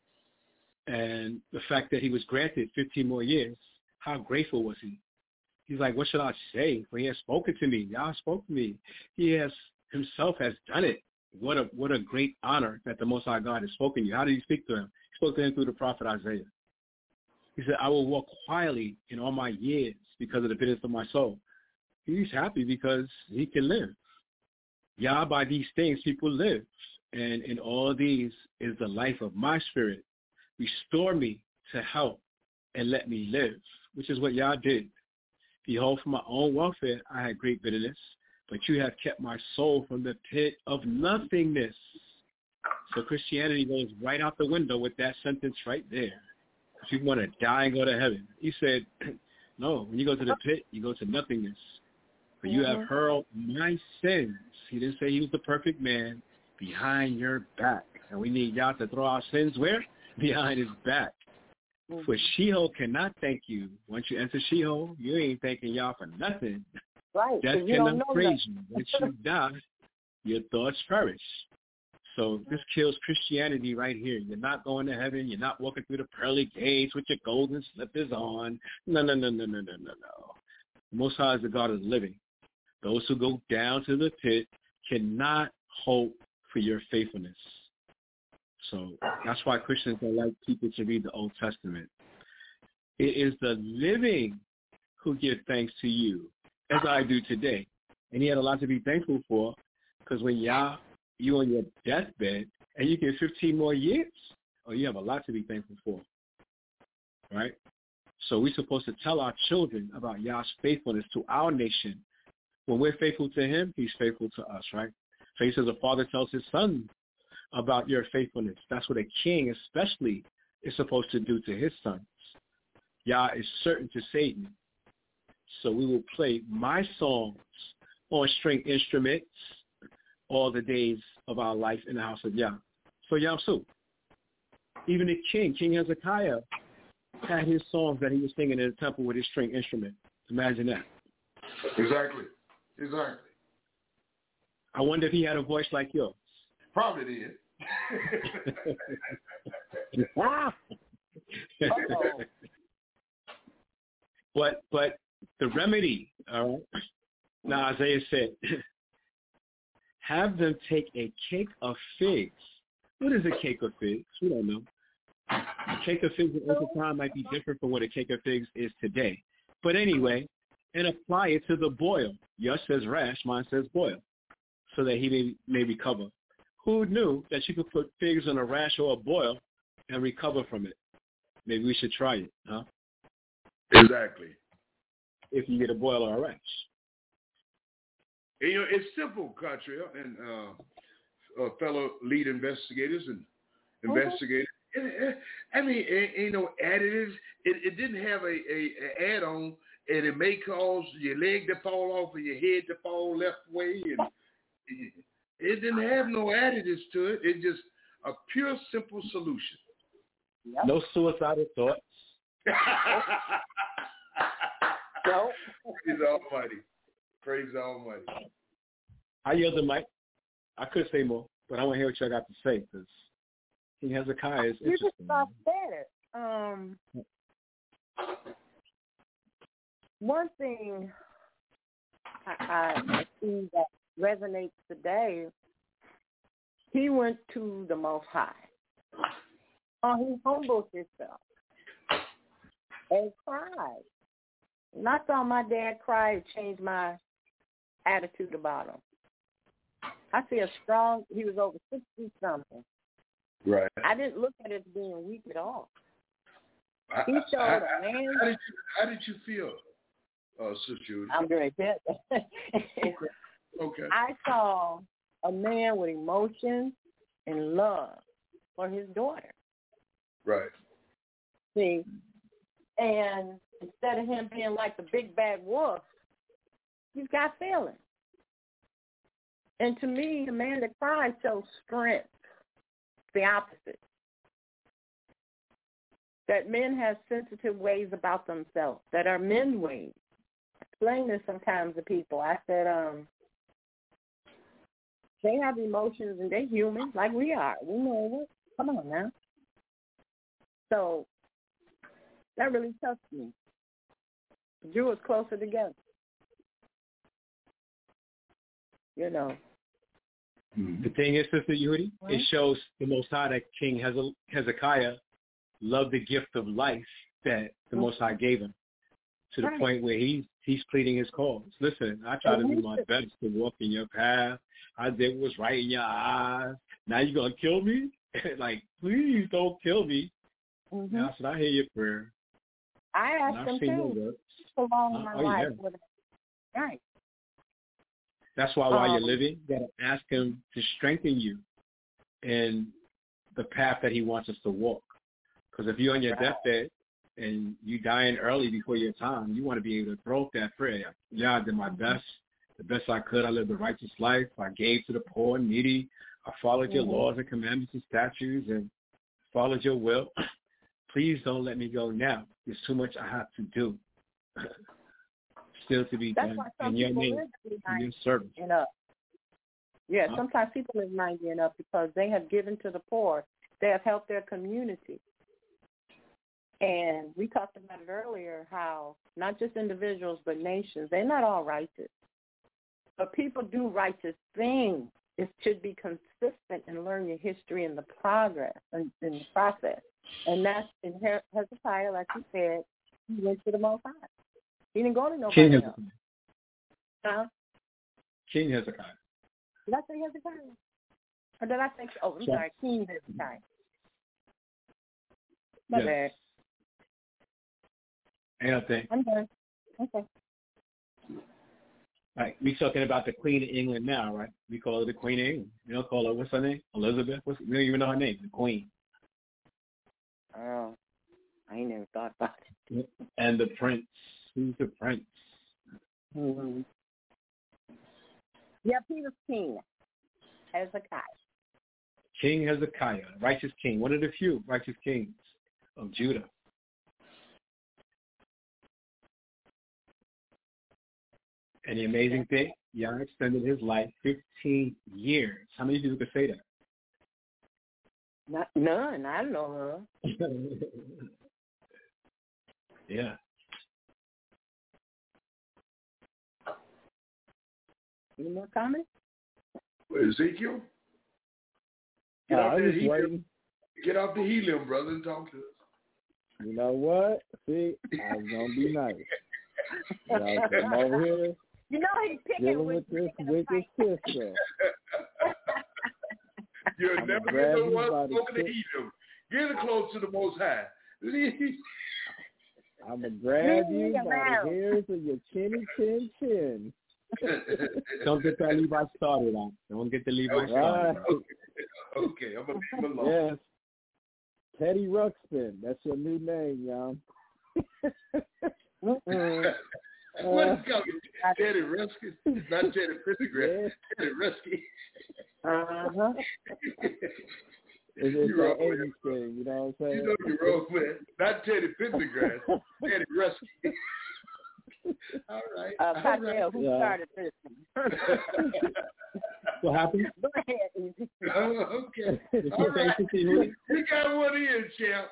And the fact that he was granted 15 more years, how grateful was he? He's like, what should I say? For he has spoken to me. Yah spoke to me. He has himself has done it. What a great honor that the Most High God has spoken to you. How did he speak to him? He spoke to him through the prophet Isaiah. He said, I will walk quietly in all my years because of the bitterness of my soul. He's happy because he can live. Yah, by these things people live. And in all these is the life of my spirit. Restore me to health and let me live, which is what Yah did. Behold, for my own welfare I had great bitterness, but you have kept my soul from the pit of nothingness. So Christianity goes right out the window with that sentence right there. If you want to die and go to heaven. He said, no, when you go to the pit, you go to nothingness. For you have hurled my sins. He didn't say he was the perfect man behind your back. And we need Yah to throw our sins where? Behind his back. For Sheol cannot thank you. Once you enter Sheol, you ain't thanking Yah for nothing. Right. Death cannot praise you. Once you die, your thoughts perish. So this kills Christianity right here. You're not going to heaven. You're not walking through the pearly gates with your golden slippers on. No. The Most High is the God of the living. Those who go down to the pit cannot hope for your faithfulness. So that's why Christians don't like people to read the Old Testament. It is the living who give thanks to you, as I do today. And he had a lot to be thankful for, because when you on your deathbed and you get 15 more years, you have a lot to be thankful for, right? So we're supposed to tell our children about Yah's faithfulness to our nation. When we're faithful to him, he's faithful to us, right? So he says a father tells his son about your faithfulness. That's what a king especially is supposed to do to his sons. Yah is certain to Satan. So we will play my songs on string instruments all the days of our life in the house of Yah. So Yamsu, even the King Hezekiah, had his songs that he was singing in the temple with his string instrument. Imagine that. Exactly. I wonder if he had a voice like yours. Probably did. But the remedy, all right? Now Isaiah said, have them take a cake of figs. What is a cake of figs? We don't know. A cake of figs at the time might be different from what a cake of figs is today. But anyway, and apply it to the boil. Yours says rash, mine says boil, so that he may recover. Who knew that you could put figs on a rash or a boil and recover from it? Maybe we should try it, huh? Exactly. if you get a boil or a rash. And, it's simple, Katria, and fellow lead investigators and investigators. I mean, ain't no additives. It didn't have a add-on, and it may cause your leg to fall off or your head to fall left way, and it didn't have no additives to it. It's just a pure, simple solution. Yep. No suicidal thoughts. No. Praise Almighty. Praise Almighty. I yield the mic. I could say more, but I want to hear what y'all got to say, because King Hezekiah is You interesting. just about said it. One thing I see that resonates today, he went to the Most High. He humbled himself and cried. And I saw my dad cry, it changed my attitude about him. I see he was over 60-something. Right. I didn't look at it as being weak at all. He showed a man. How did you feel, Sister Judy? I'm very good. Okay. I saw a man with emotion and love for his daughter. Right. See, and instead of him being like the big bad wolf, he's got feelings. And to me, the man that cries shows strength. It's the opposite. That men have sensitive ways about themselves that are men's ways. I explain this sometimes to people. I said, they have emotions and they're human like we are. We know it. Come on now. So that really touched me. Drew us closer together. You know. The thing is, Sister Yehudi, it shows the Most High that King Hezekiah loved the gift of life that the Most High gave him, to the point where he's pleading his cause. Listen, I try to do my best to walk in your path. I did what's right in your eyes. Now you're going to kill me? Like, please don't kill me. Mm-hmm. I said, I hear your prayer. I asked him too. Along my life. Yeah. Right. That's why while you're living, you got to ask him to strengthen you in the path that he wants us to walk. Because if you're on your deathbed and you dying early before your time, you want to be able to throw up that prayer. Yeah, I did my best, the best I could. I lived a righteous life. I gave to the poor and needy. I followed your laws and commandments and statutes and followed your will. Please don't let me go now. There's too much I have to do. Still to be done in your name, in your service. Yeah, sometimes people live 90 and up because they have given to the poor. They have helped their community. And we talked about it earlier, how not just individuals but nations, they're not all righteous. But people do righteous things. It should be consistent and learn your history and the progress and in the process. And that's in Hezekiah, like you said, he went to the Most High. He didn't go to nobody else. Huh? King Hezekiah. Did I say Hezekiah? Or did I say, I'm sorry, King Hezekiah. My bad. Ain't no thing. I'm done. Okay. Right. We talking about the Queen of England now, right? We call her the Queen of England. We don't call her, what's her name? Elizabeth? We don't even know her name, the Queen. Oh, I ain't never thought about it. And the Prince. Who's the Prince? Mm-hmm. Yep, he was King Hezekiah. King Hezekiah, righteous king, one of the few righteous kings of Judah. And the amazing thing, Yah extended his life 15 years. How many people could say that? None. I don't know her. Yeah. Any more comments? Ezekiel? Get off the helium, brother, and talk to us. You know what? See, I was going to be nice. Y'all come over here. You know he's picking with this wicked sister. You'll never get no one smoking the helium. Get it close to the Most High. I'm going to grab you by the hairs of your chinny chin. Don't get that Levi started on. Don't get the Levi started. Okay, I'm going to leave him alone. Yes. Teddy Ruxpin. That's your new name, y'all. What is called Teddy Ruskin? Not Teddy Pendergrass. Teddy Ruskin. Uh-huh. It's that 80s thing, you know what I'm saying? You know you're wrong, man. Not Teddy Pendergrass. Teddy Ruskin. All right. Cocktail, who started this? What happened? Go ahead, Easy. Okay. All right. You got one in, champ.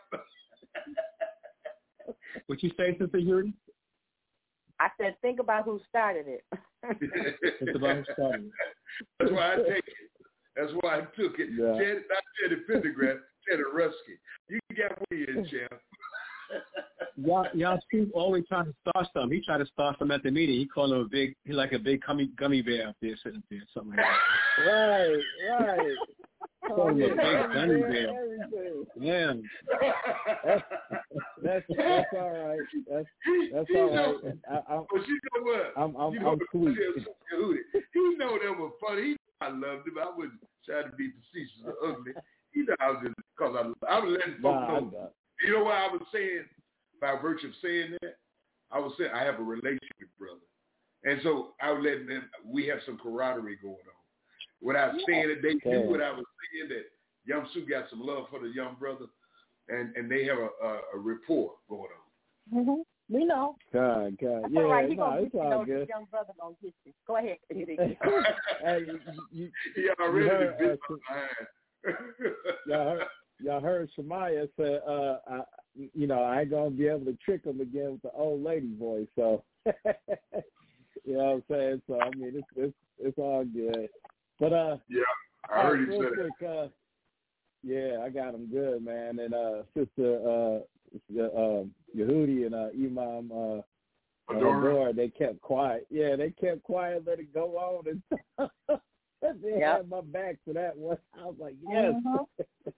What you say, Sister Yuri? I said, think about who started it. Think about who started it. That's why I take it. That's why I took it. Yeah. Teddy, not Teddy Pendergrass, Teddy Ruskin. You got one in, champ. Y'all Steve always trying to start something. He tried to start something at the meeting. He called him a big gummy bear up there sitting there, something like that. Right. Called him a big gummy bear. Yeah. That's all right. That's all right. But you know what? I'm sweet. He know that was funny. He know I loved him. I wouldn't try to be facetious or ugly. He know I was just because I was letting folks know. You know what I was saying? By virtue of saying that, I was saying I have a relationship with brother. And so I was letting them, we have some camaraderie going on. When I was saying that they knew what I was saying, that Young Sue got some love for the young brother, and they have a rapport going on. Mm-hmm. We know. God. That's Yeah, all right. He gonna it's get all you, good. young brother gonna get you. Go ahead. Hey, he already bit my behind. Y'all heard Shemaiah say, I ain't gonna be able to trick him again with the old lady voice. So, you know what I'm saying? So I mean, it's all good. But yeah, I heard you real say quick, yeah, I got him good, man. And Sister Yehudi and Imam Adora, they kept quiet. Yeah, they kept quiet, let it go on, and they had my back for that one. I was like, yes. Mm-hmm.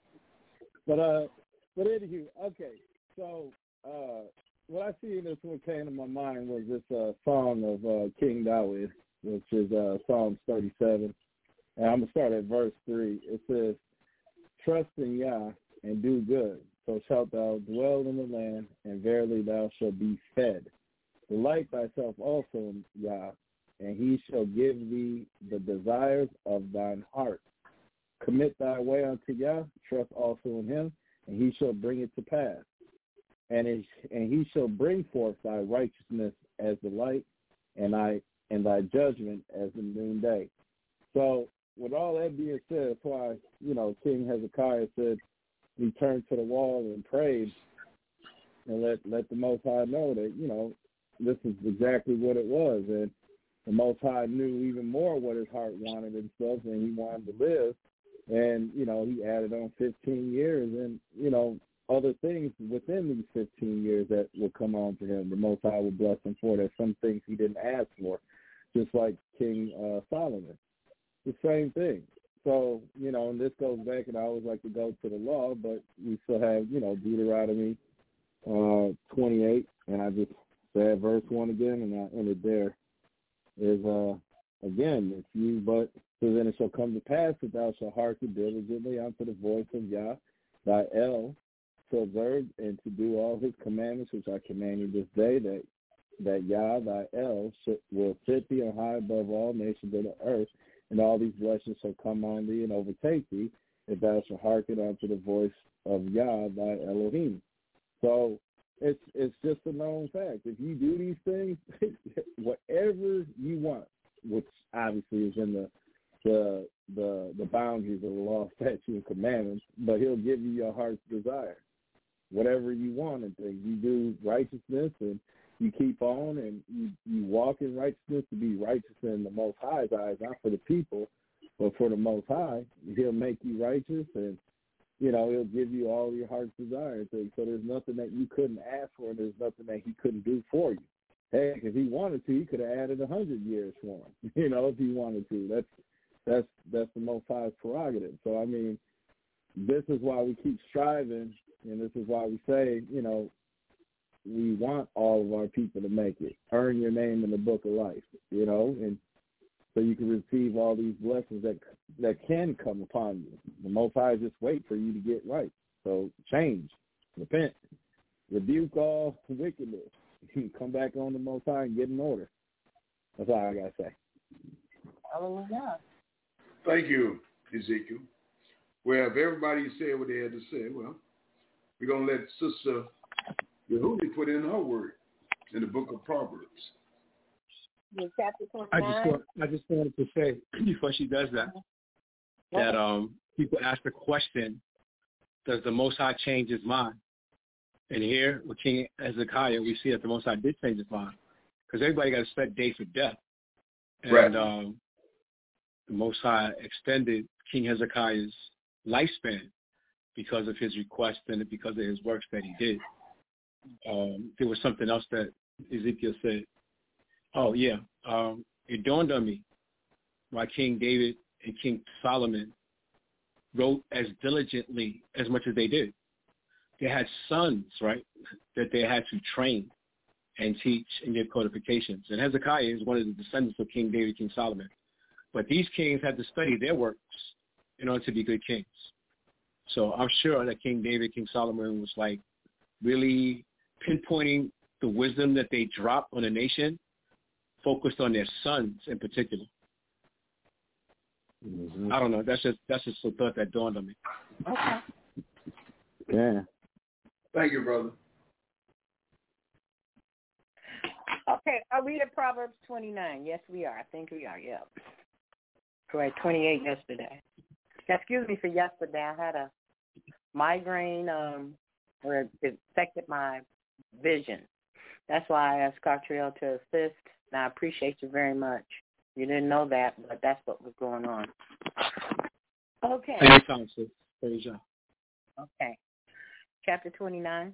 But anywho, okay. So what I see in this one came to my mind was this song of King Dawid, which is Psalms 37. And I'm going to start at verse 3. It says, trust in Yah and do good, so shalt thou dwell in the land, and verily thou shalt be fed. Delight thyself also in Yah, and he shall give thee the desires of thine heart. Commit thy way unto Yah, trust also in him, and he shall bring it to pass. And he shall bring forth thy righteousness as the light, and thy judgment as the noonday. So, with all that being said, that's why, King Hezekiah said he turned to the wall and prayed and let the Most High know that, this is exactly what it was. And the Most High knew even more what his heart wanted and stuff, and he wanted to live. And, he added on 15 years and, other things within these 15 years that will come on to him. The Most High will bless him for that. Some things he didn't ask for, just like King Solomon. The same thing. So, and this goes back, and I always like to go to the law, but we still have, Deuteronomy 28, and I just said verse 1 again, and I ended there, is, again, if you but, so then it shall come to pass that thou shalt hearken diligently unto the voice of Yah, thy El, to observe and to do all his commandments, which I command you this day, that Yah, thy El, will set thee on high above all nations of the earth, and all these blessings shall come on thee and overtake thee, if thou shalt hearken unto the voice of Yah, thy Elohim. So it's just a known fact. If you do these things, whatever you want, which obviously is in the boundaries of the law, statute, and commandments, but he'll give you your heart's desire. Whatever you want, and you do righteousness, and you keep on, and you walk in righteousness to be righteous in the Most High's eyes, not for the people, but for the Most High. He'll make you righteous, and, he'll give you all your heart's desire. So there's nothing that you couldn't ask for, and there's nothing that he couldn't do for you. Heck, if he wanted to, he could have added 100 years for him, if he wanted to. That's the Most High's prerogative. So, I mean, this is why we keep striving, and this is why we say, we want all of our people to make it. Earn your name in the book of life, and so you can receive all these blessings that can come upon you. The Most High just wait for you to get right. So change, repent, rebuke all wickedness. Come back on the Most High and get in order. That's all I got to say. Hallelujah. Thank you, Ezekiel. Well, if everybody said what they had to say, well, we're going to let Sister Yehudi put in her word in the book of Proverbs. Chapter 29. I just wanted to say, before she does that, that people ask the question, does the Most High change his mind? And here, with King Hezekiah, we see that the Most High did change his mind. Because everybody got a set date for death. And right. The Most High extended King Hezekiah's lifespan because of his request and because of his works that he did. There was something else that Ezekiel said. Oh, yeah. It dawned on me why King David and King Solomon wrote as diligently as much as they did. They had sons, right, that they had to train and teach and give codifications. And Hezekiah is one of the descendants of King David, King Solomon. But these kings had to study their works in order to be good kings. So I'm sure that King David, King Solomon was like really pinpointing the wisdom that they dropped on a nation, focused on their sons in particular. Mm-hmm. I don't know. That's just a thought that dawned on me. Okay. Yeah. Thank you, brother. Okay, are we at Proverbs 29? Yes, we are. I think we are, yeah. Right, 28 yesterday. Excuse me for yesterday. I had a migraine where it affected my vision. That's why I asked Cartriel to assist, and I appreciate you very much. You didn't know that, but that's what was going on. Okay. Anytime, sis. Praise God. Okay. Chapter 29.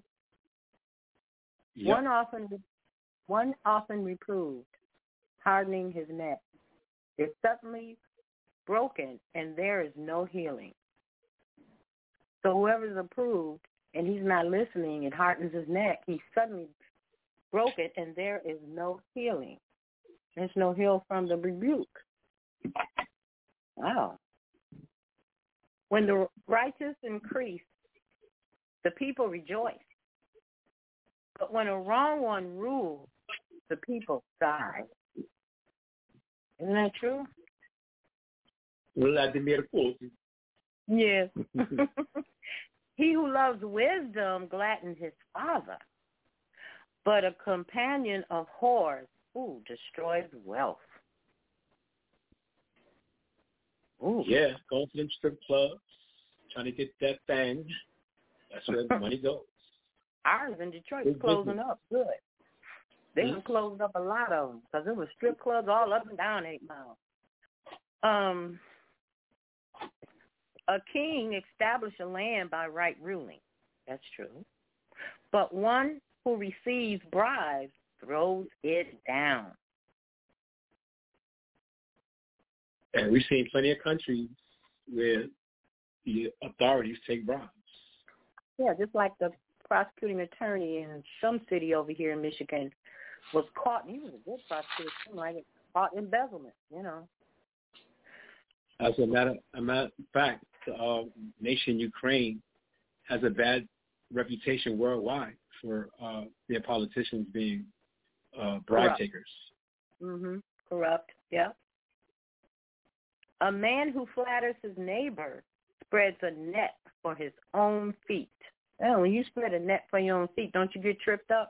Yep. One often reproved, hardening his neck, is suddenly broken, and there is no healing. So whoever's approved and he's not listening and hardens his neck, he's suddenly broken, and there is no healing. There's no heal from the rebuke. Wow. When the righteous increase, the people rejoice. But when a wrong one rules, the people sigh. Isn't that true? Yes. He who loves wisdom gladdens his father, but a companion of whores, destroys wealth. Ooh. Yeah, going to them strip clubs, trying to get that thing. That's where the money goes. Ours in Detroit is closing up good. They have closed up a lot of them because there were strip clubs all up and down 8 Mile. A king established a land by right ruling. That's true. But one who receives bribes throws it down. And we've seen plenty of countries where the authorities take bribes. Yeah, just like the prosecuting attorney in some city over here in Michigan was caught, and he was a good prosecutor, like caught embezzlement, As a matter of fact, the nation Ukraine has a bad reputation worldwide for their politicians being bribe takers. Mm-hmm. Corrupt, yeah. A man who flatters his neighbor spreads a net for his own feet. Oh, when you spread a net for your own feet, don't you get tripped up?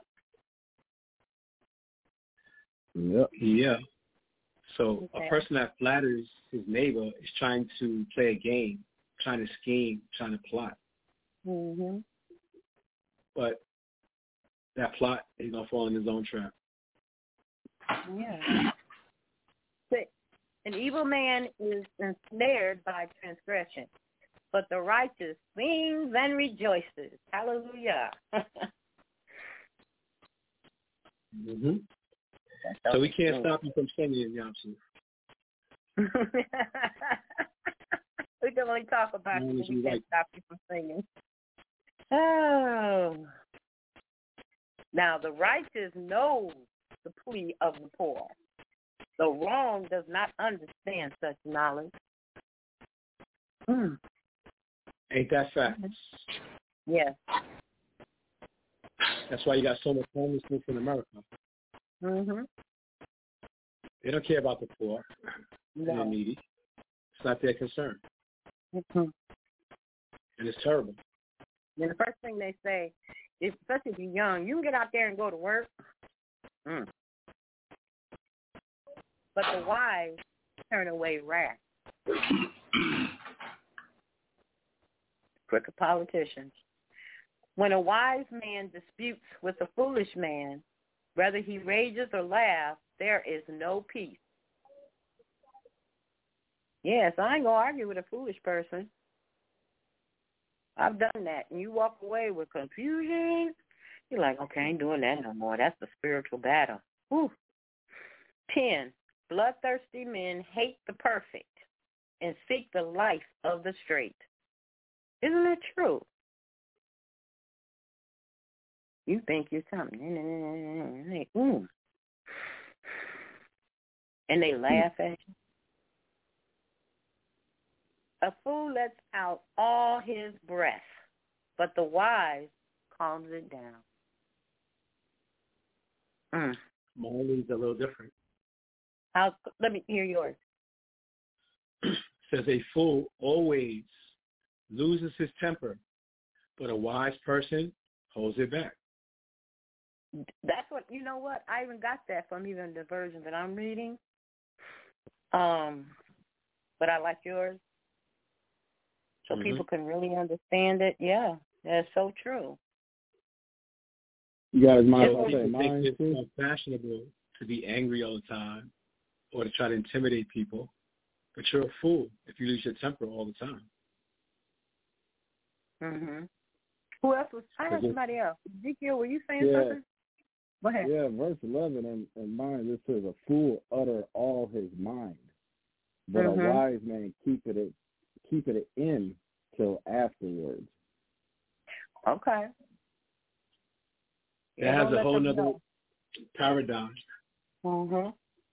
Yep. Yeah. So a person that flatters his neighbor is trying to play a game, trying to scheme, trying to plot. Mm-hmm. But that plot is going to fall in his own trap. Yeah. 6. An evil man is ensnared by transgression, but the righteous sings and rejoices. Hallelujah. Mm-hmm. So we can't stop you from singing, Yamsu. We can only talk about it, but we can't stop you from singing. Oh. Now, the righteous knows the plea of the poor. The wrong does not understand such knowledge. Ain't that fact? Yes. That's why you got so much homelessness in America. They don't care about the poor and the needy. It's not their concern. And it's terrible. And the first thing they say, especially if you're young, you can get out there and go to work. But the wise turn away wrath. Crooked politicians. When a wise man disputes with a foolish man, whether he rages or laughs, there is no peace. Yes, I ain't going to argue with a foolish person. I've done that. And you walk away with confusion. You're like, okay, I ain't doing that no more. That's the spiritual battle. Whew. 10, bloodthirsty men hate the perfect and seek the life of the straight. Isn't that true? You think you're something. And they laugh at you. A fool lets out all his breath, but the wise calms it down. Mine's a little different. Let me hear yours. Says a fool always loses his temper, but a wise person holds it back. That's what, you know what? I even got that from even the version that I'm reading. But I like yours. So people can really understand it. Yeah, that's so true. You guys might People say think mine it's too. more fashionable to be angry all the time or to try to intimidate people, but you're a fool if you lose your temper all the time. Who else was? I heard somebody else. Ezekiel, were you saying something? Go ahead. Yeah, verse 11 and mine, it says, a fool utter all his mind, but a wise man keep it in till afterwards. Okay. It has a whole other paradigm. Right,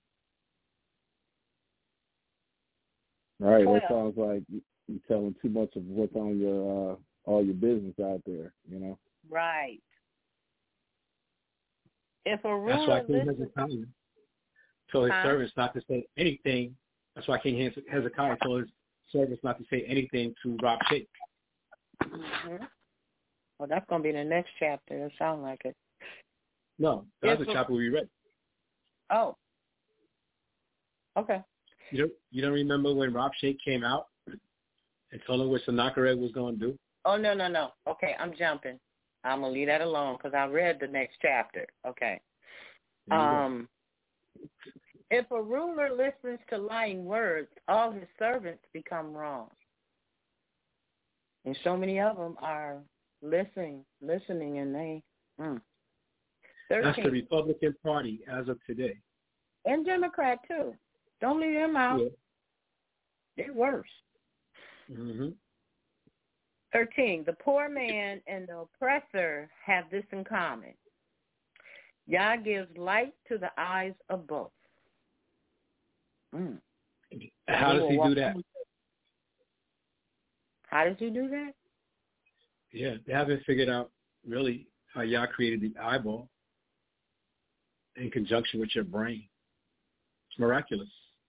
that sounds like you're telling too much of what's on your all your business out there, you know. Right. If a ruler That's why King Hezekiah told his servants not to say anything. That's why King Hezekiah told his servants not to say anything to Rob Sheikh. Well, that's going to be in the next chapter. It sounds like it. No, that's the chapter we read. Oh. Okay. You don't remember when Rob Sheikh came out and told him what Sennacherib was going to do? Oh, no. Okay, I'm jumping. I'm going to leave that alone because I read the next chapter. Okay. If a ruler listens to lying words, all his servants become wrong. And so many of them are listening, and they... 13. That's the Republican Party as of today. And Democrat, too. Don't leave them out. Yeah. They're worse. 13. The poor man and the oppressor have this in common. Yah gives light to the eyes of both. How does he do that? How does he do that? Yeah, they haven't figured out really how Yah created the eyeball in conjunction with your brain. It's miraculous.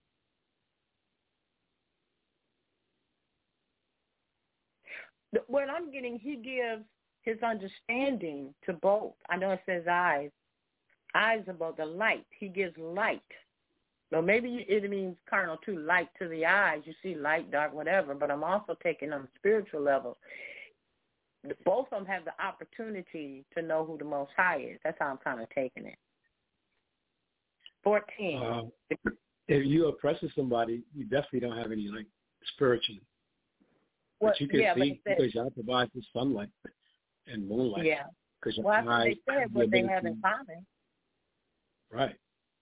What I'm getting, he gives his understanding to both. I know it says eyes. Eyes are both the light. He gives light. So maybe it means carnal too, light to the eyes. You see light, dark, whatever. But I'm also taking on a spiritual level. Both of them have the opportunity to know who the Most High is. That's how I'm kind of taking it. 14. If you oppressing somebody, you definitely don't have any like spiritually. But you can see because y'all provide the sunlight and moonlight. Yeah. Well, that's what they said, what they have in common. Right.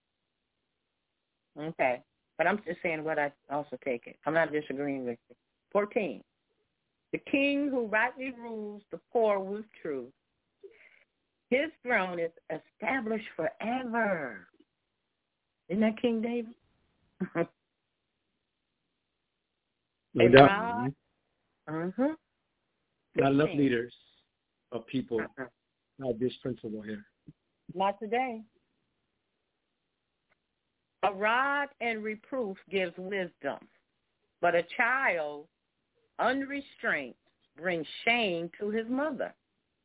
Okay. But I'm just saying what I also take it. I'm not disagreeing with you. 14. The king who rightly rules the poor with truth. His throne is established forever. Isn't that King David? No doubt. Mm-hmm. Not enough leaders of people have this principle here. Not today. A rod and reproof gives wisdom, but a child unrestrained brings shame to his mother.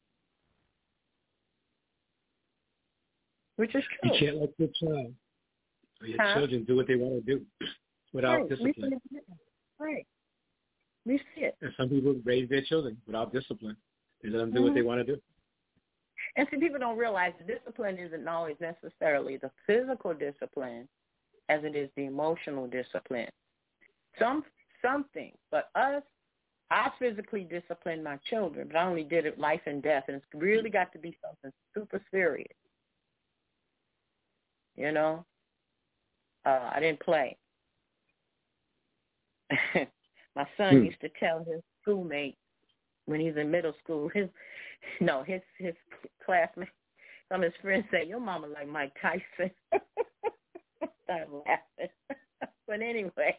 Which is true. You can't let your child or your children do what they want to do without discipline. Right. We see it. And some people raise their children without discipline. They let them do what they want to do. And some people don't realize discipline isn't always necessarily the physical discipline as it is the emotional discipline. Something, but us, I physically disciplined my children, but I only did it life and death, and it's really got to be something super serious. You know? I didn't play. My son used to tell his schoolmate when he's in middle school, his classmates, some of his friends say, your mama like Mike Tyson. Started laughing. But anyway,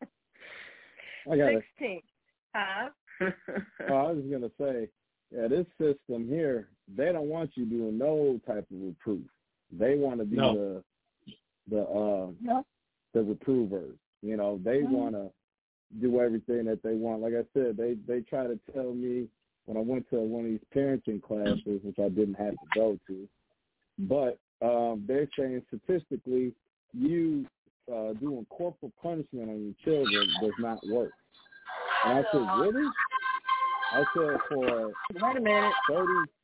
16. Huh? I was going to say, this system here, they don't want you doing no type of reproof. They want to be the reprovers. You know, they want to do everything that they want. Like I said, they try to tell me when I went to one of these parenting classes, which I didn't have to go to, but they're saying statistically, you doing corporal punishment on your children does not work. And I said, really? I said for wait a minute. 30.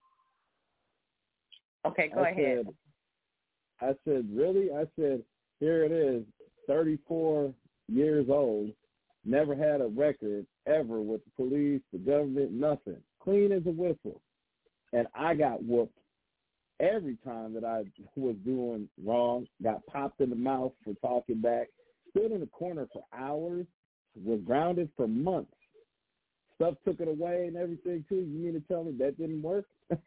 Okay, go ahead. I said, really? I said, here it is, 34 years old, never had a record ever with the police, the government, nothing. Clean as a whistle. And I got whooped every time that I was doing wrong, got popped in the mouth for talking back, stood in the corner for hours, was grounded for months. Stuff took it away and everything, too. You mean to tell me that didn't work?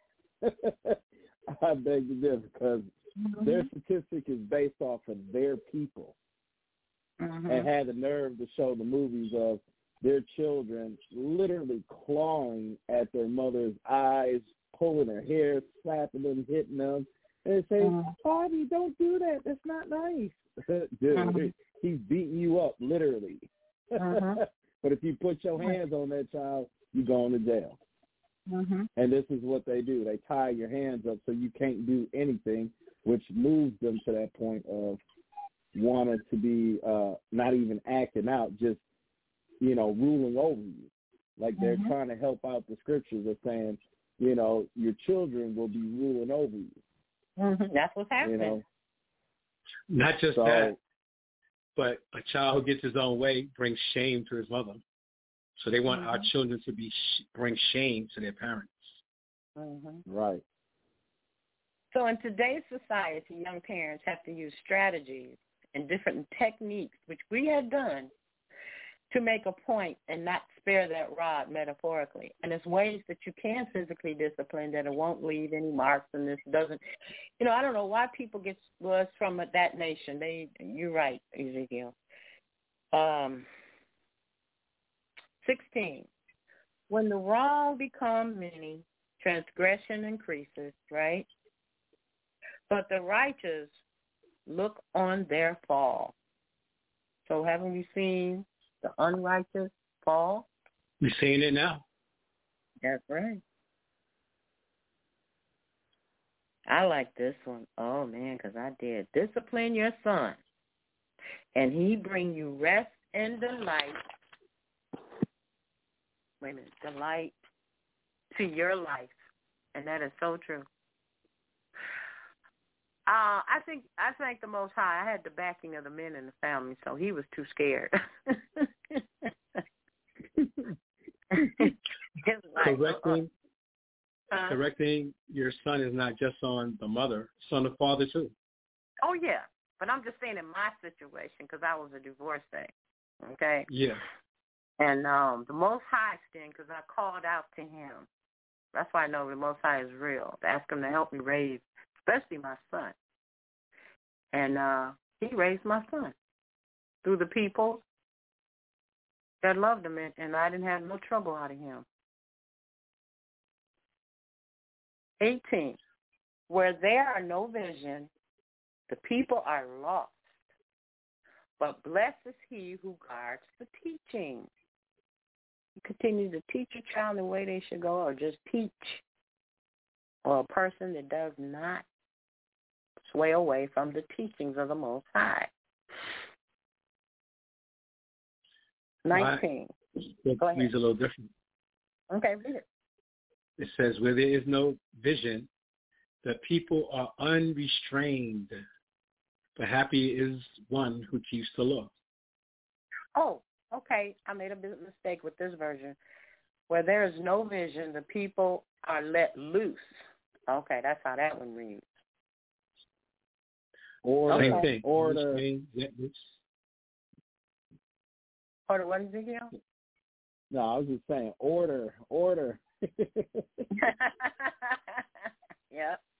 I beg to differ, because their statistic is based off of their people. And had the nerve to show the movies of their children literally clawing at their mother's eyes, pulling their hair, slapping them, hitting them, and saying, Bobby, don't do that. That's not nice. Dude, he's beating you up, literally. But if you put your hands on that child, you're going to jail. And this is what they do. They tie your hands up so you can't do anything, which moves them to that point of wanted to be not even acting out, just, you know, ruling over you. Like they're trying to help out the scriptures of saying, you know, your children will be ruling over you. That's what's happening. You know? Not just that, but a child who gets his own way brings shame to his mother. So they want our children to bring shame to their parents. Right. So in today's society, young parents have to use strategies and different techniques, which we had done, to make a point and not spare that rod, metaphorically. And there's ways that you can physically discipline that it won't leave any marks, and this doesn't, you know, I don't know why people get was from that nation. You're right, Ezekiel. 16. When the wrong becomes many, transgression increases, right? But the righteous look on their fall. So haven't we seen the unrighteous fall? We're seeing it now. That's right. I like this one. Oh, man, because I did. Discipline your son, and he bring you rest and delight. Wait a minute. Delight to your life. And that is so true. I think the Most High, I had the backing of the men in the family, so he was too scared. Correcting your son is not just on the mother, it's on the father too. Oh, yeah. But I'm just saying in my situation, because I was a divorcee, okay? Yeah. And the Most High stand, because I called out to him That's why I know the Most High is real. To ask him to help me raise, especially my son. And he raised my son through the people that loved him, and I didn't have no trouble out of him. 18. Where there are no vision, the people are lost. But blessed is he who guards the teaching. You continue to teach a child the way they should go, or just teach. Or a person that does not sway away from the teachings of the Most High. 19. It reads a little different. Okay, read it. It says, where there is no vision, the people are unrestrained. But happy is one who keeps the law. Oh, okay. I made a bit mistake with this version. Where there is no vision, the people are let loose. Okay, that's how that one reads. Same thing. Order. Order what, Ezekiel? No, I was just saying, order. Yep.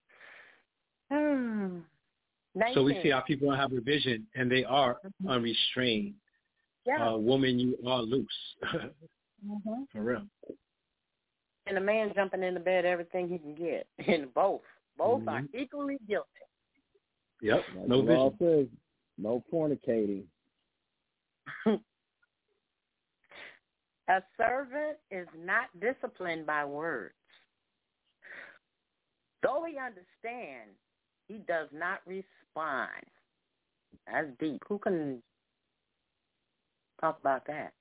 So we see our people don't have a vision, and they are unrestrained. Yeah. Woman, you are loose. For real. And a man jumping in the bed, everything he can get. And both are equally guilty. Yep. Like no vision. Law says, no fornicating. A servant is not disciplined by words. Though he understands, he does not respond. That's deep. Who can talk about that?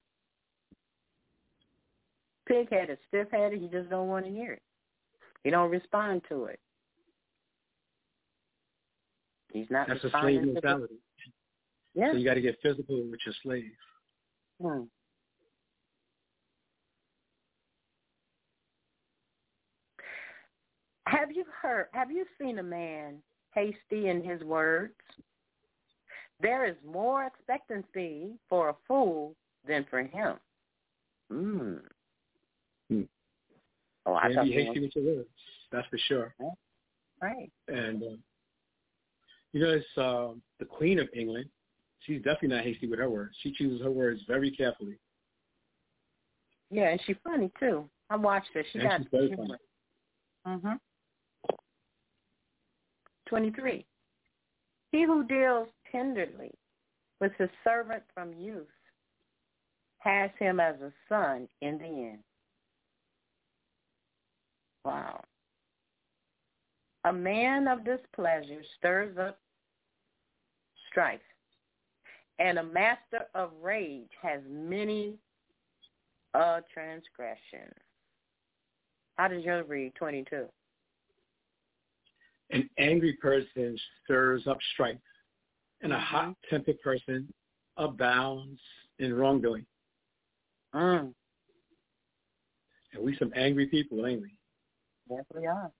Pig-headed, stiff-headed, he just don't want to hear it. He don't respond to it. He's not That's responding. a slave mentality. Yeah. So you got to get physical with your slave. Have you seen a man hasty in his words? There is more expectancy for a fool than for him. Oh, I Can't be hasty with your words. That's for sure. Right. And it's the Queen of England. She's definitely not hasty with her words. She chooses her words very carefully. Yeah, and she's funny too. I watched her. She's very funny. 23. He who deals tenderly with his servant from youth has him as a son in the end. Wow. A man of displeasure stirs up strife, and a master of rage has many a transgression. How does yours read, 22? An angry person stirs up strife, and a hot-tempered person abounds in wrongdoing. And we some angry people, ain't we? Yes, we are.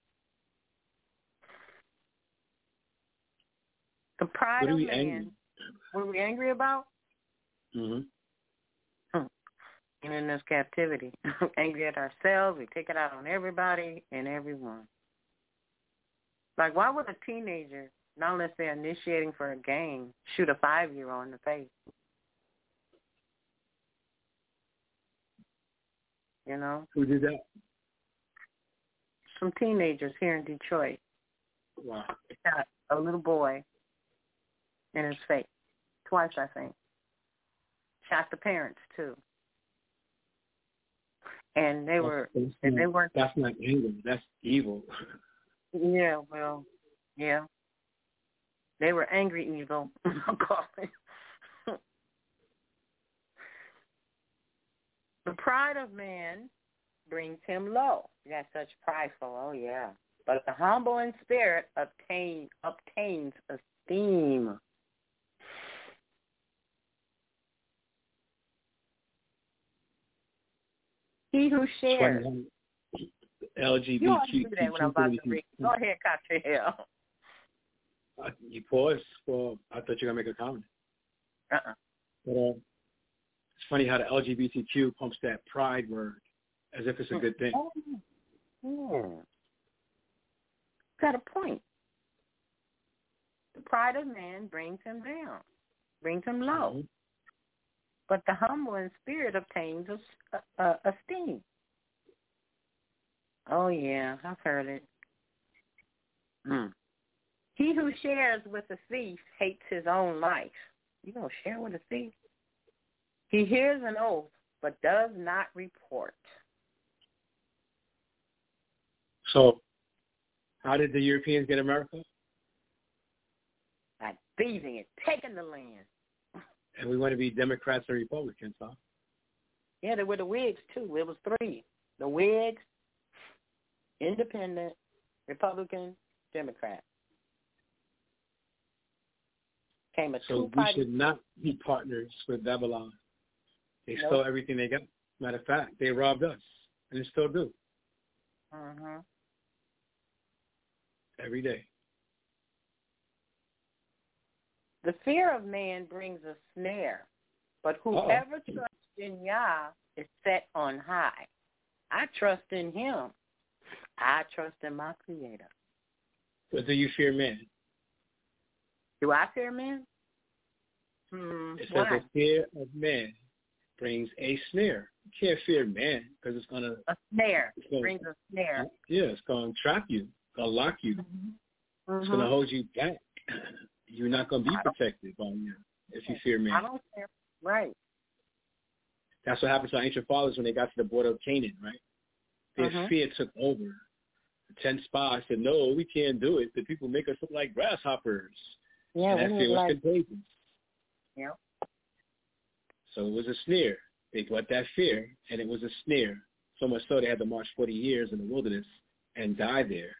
The pride of man. What are we angry about? And in this captivity. Angry at ourselves. We take it out on everybody and everyone. Like, why would a teenager, not unless they're initiating for a gang, shoot a 5-year-old in the face? You know? Who did that? Some teenagers here in Detroit. Wow. Shot a little boy in his face. Twice, I think. Shot the parents, too. And they weren't. That's not anger. That's evil. Yeah, well, yeah. They were angry evil, I'll call it. The pride of man brings him low. That's such prideful, oh yeah. But the humble in spirit obtains esteem. He who shares. LGBTQ. You ought to do that when I'm about to read. Go ahead, Catriel. You paused for, I thought you were going to make a comment. But it's funny how the LGBTQ pumps that pride word as if it's a good thing. Yeah. Got a point. The pride of man brings him down, brings him low. Mm-hmm. But the humble in spirit obtains esteem. Oh, yeah, I've heard it. He who shares with a thief hates his own life. You don't share with a thief. He hears an oath, but does not report. So, how did the Europeans get America? By thieving it, taking the land. And we want to be Democrats or Republicans, huh? Yeah, there were the Whigs, too. It was three. The Whigs, Independent, Republican, Democrat. Came a So we should not be partners with Babylon. They stole everything they got. Matter of fact, they robbed us, and they still do. Mm-hmm. Every day. The fear of man brings a snare, but whoever trusts in Yah is set on high. I trust in him. I trust in my Creator. But do you fear man? Do I fear man? It says Why? the fear of man brings a snare. You can't fear man because it's going to... A snare. Brings a snare. Yeah, it's going to trap you. It's going to lock you. Mm-hmm. It's going to hold you back. You're not going to be protected by him if you fear man. I don't fear. Right. That's what happened to our ancient fathers when they got to the border of Canaan, right? Their fear took over. The 10 spies said, no, we can't do it. The people make us look like grasshoppers. Yeah, and that fear was contagious. Yeah. So it was a snare. They got that fear, and it was a snare. So much so they had to march 40 years in the wilderness and die there.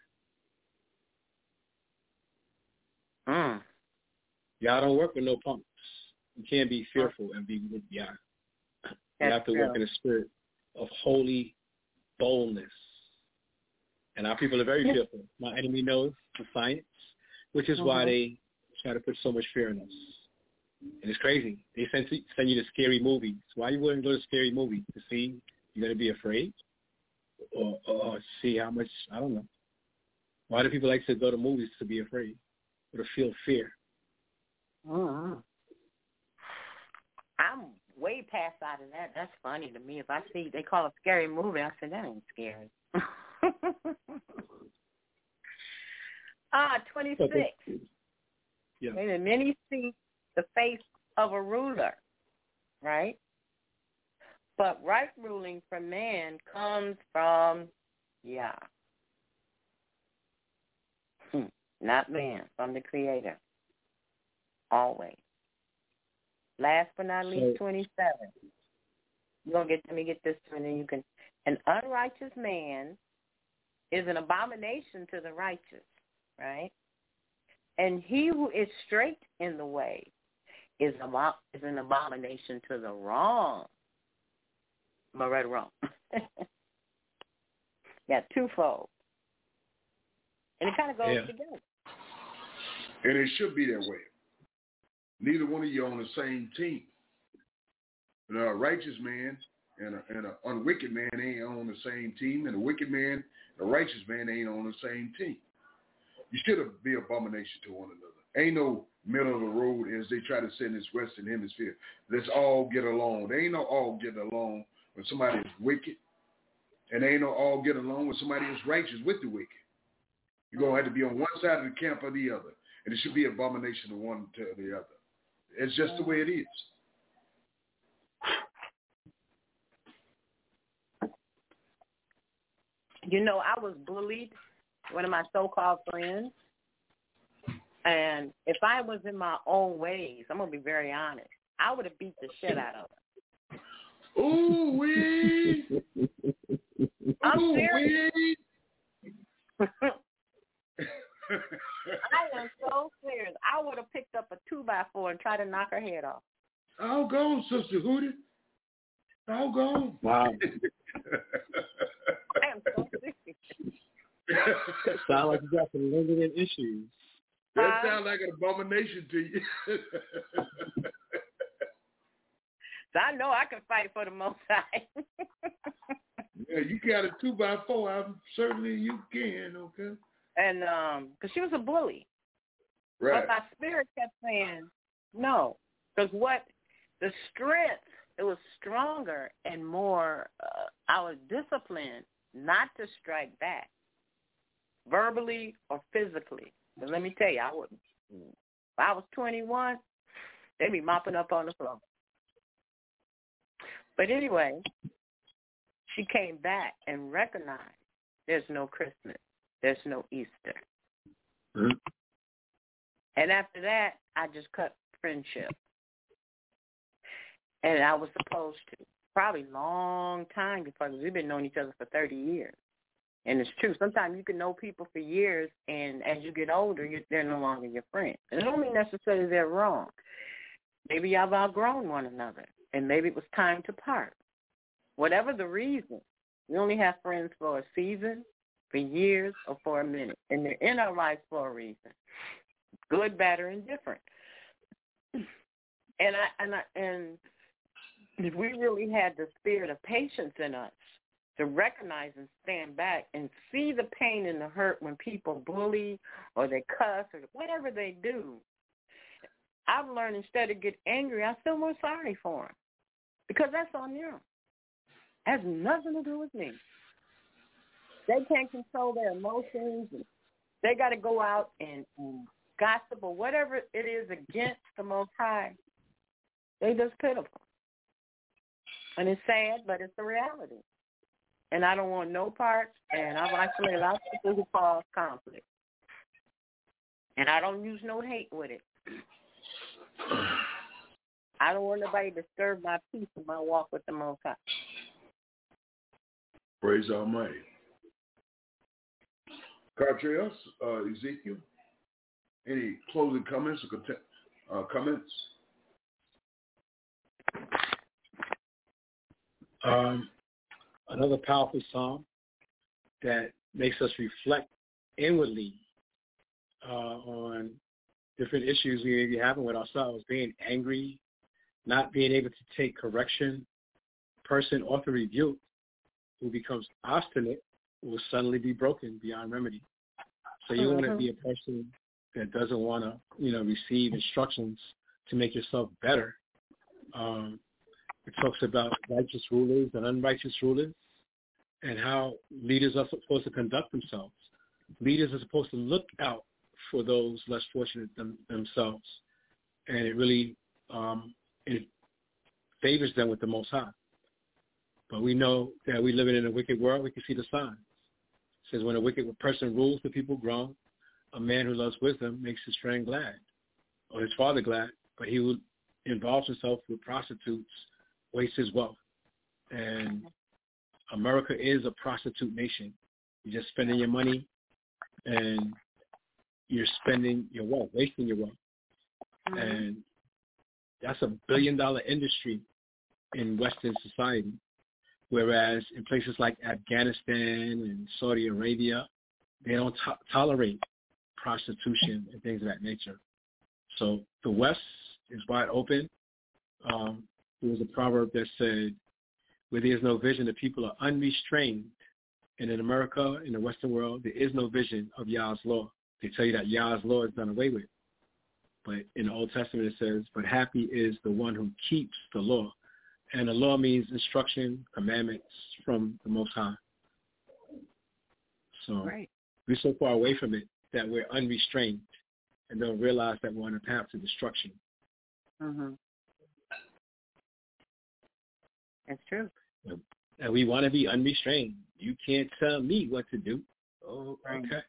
Y'all don't work with no punks. You can't be fearful and be with Yah. You have to work in a spirit of holy boldness. And our people are very fearful. My enemy knows the science, which is why they try to put so much fear in us. And it's crazy. They send you to scary movies. Why you wouldn't go to scary movies? To see you're going to be afraid? Or see how much, I don't know. Why do people like to go to movies to be afraid or to feel fear? I'm way past out of that. That's funny to me. If I see they call a scary movie, I say that ain't scary. 26. Yeah. And many see the face of a ruler, right? But right ruling from man comes from Yah. Not man, from the Creator. Always. Last but not least, 27. Let me get this to, and then you can. An unrighteous man is an abomination to the righteous, right? And he who is straight in the way is an abomination to the wrong. Am I right or wrong? Yeah, twofold. And it kind of goes together. And it should be that way. Neither one of you are on the same team. A righteous man and an unwicked man ain't on the same team, and a wicked man, a righteous man ain't on the same team. You should be abomination to one another. Ain't no middle of the road as they try to say in this Western Hemisphere. Let's all get along. There ain't no all get along when somebody is wicked, and there ain't no all get along when somebody is righteous with the wicked. You're going to have to be on one side of the camp or the other, and it should be abomination to one to the other. It's just the way it is. You know, I was bullied, one of my so-called friends, and if I was in my own ways, I'm going to be very honest, I would have beat the shit out of her. Ooh, wee! I'm serious. I am so serious. I would have picked up a 2x4 and tried to knock her head off. I'll go, Sister Hootie. I'll go. Wow. I am so serious. Sound like you got some lingering issues. That sounds like an abomination to you. I know I can fight for the Most High. Yeah, you got a 2x4. Certainly you can, okay? And because she was a bully. Right. But my spirit kept saying, no. Because the strength, it was stronger and more, I was disciplined not to strike back, verbally or physically. But let me tell you, if I was 21, they'd be mopping up on the floor. But anyway, she came back and recognized there's no Christmas, there's no Easter. Mm-hmm. And after that, I just cut friendship. And I was supposed to. Probably long time because we've been knowing each other for 30 years. And it's true. Sometimes you can know people for years, and as you get older, they're no longer your friend. And it don't mean necessarily they're wrong. Maybe y'all have outgrown one another, and maybe it was time to part. Whatever the reason, we only have friends for a season, for years, or for a minute. And they're in our lives for a reason. Good, bad, or indifferent. And if we really had the spirit of patience in us to recognize and stand back and see the pain and the hurt when people bully or they cuss or whatever they do, I've learned instead of get angry, I feel more sorry for them because that's on them. It has nothing to do with me. They can't control their emotions. They got to go out and gossip or whatever it is against the Most High. They just pitiful. And it's sad, but it's the reality. And I don't want no parts, and I've isolated a lot of people who cause conflict. And I don't use no hate with it. I don't want nobody to disturb my peace in my walk with the Most High. Praise Almighty. Cartreus, Ezekiel, any closing comments or comments? Another powerful psalm that makes us reflect inwardly on different issues we may be having with ourselves, being angry, not being able to take correction. Person often rebuked who becomes obstinate will suddenly be broken beyond remedy. So you want to be a person that doesn't want to, receive instructions to make yourself better. It talks about righteous rulers and unrighteous rulers and how leaders are supposed to conduct themselves. Leaders are supposed to look out for those less fortunate themselves, and it really it favors them with the Most High. But we know that we live in a wicked world. We can see the signs. It says when a wicked person rules, the people groan. A man who loves wisdom makes his friend glad, or his father glad, but he who involves himself with prostitutes wastes his wealth. And America is a prostitute nation. You're just spending your money and you're spending your wealth, wasting your wealth. Mm-hmm. And that's $1 billion industry in Western society. Whereas in places like Afghanistan and Saudi Arabia, they don't tolerate prostitution and things of that nature. So the West is wide open. There was a proverb that said, where there is no vision, the people are unrestrained. And in America, in the Western world, there is no vision of Yah's law. They tell you that Yah's law is done away with. But in the Old Testament it says, but happy is the one who keeps the law. And the law means instruction, commandments from the Most High. So we're so far away from it that we're unrestrained and don't realize that we're on a path to destruction. Mm-hmm. That's true. And we want to be unrestrained. You can't tell me what to do. Oh, okay.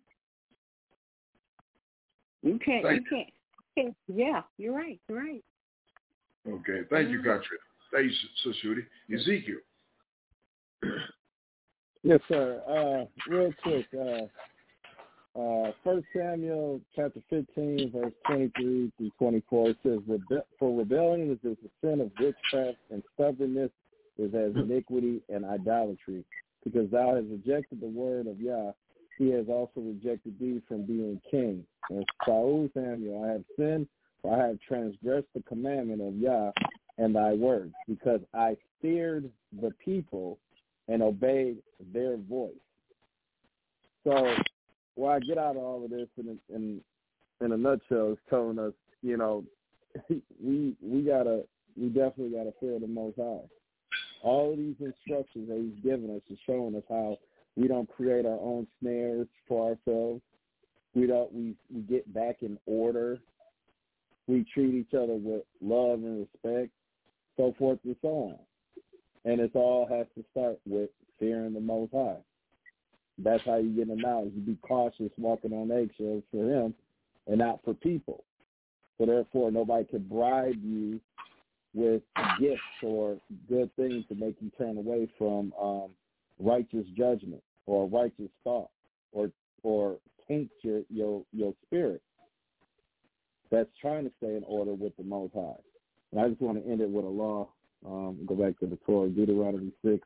You can't. Yeah, you're right. You're right. Okay. Thank you, Katria. Thank you, Sister Judy. Ezekiel. Yes, sir. Real quick. 1 Samuel chapter 15, verse 23 through 24, it says, for rebellion is the sin of witchcraft, and stubbornness is as iniquity and idolatry. Because thou hast rejected the word of Yah, he has also rejected thee from being king. And Saul Samuel, I have sinned, for I have transgressed the commandment of Yah, and thy words, because I feared the people and obeyed their voice. So what I get out of all of this in a nutshell is telling us, you know, we definitely gotta fear the Most High. All of these instructions that he's given us is showing us how we don't create our own snares for ourselves. We get back in order. We treat each other with love and respect, so forth and so on. And it all has to start with fearing the Most High. That's how you get the knowledge. You be cautious walking on eggshells for him and not for people. So therefore, nobody can bribe you with gifts or good things to make you turn away from righteous judgment or righteous thought or taint your spirit that's trying to stay in order with the Most High. And I just want to end it with a law. Go back to the Torah, Deuteronomy 6,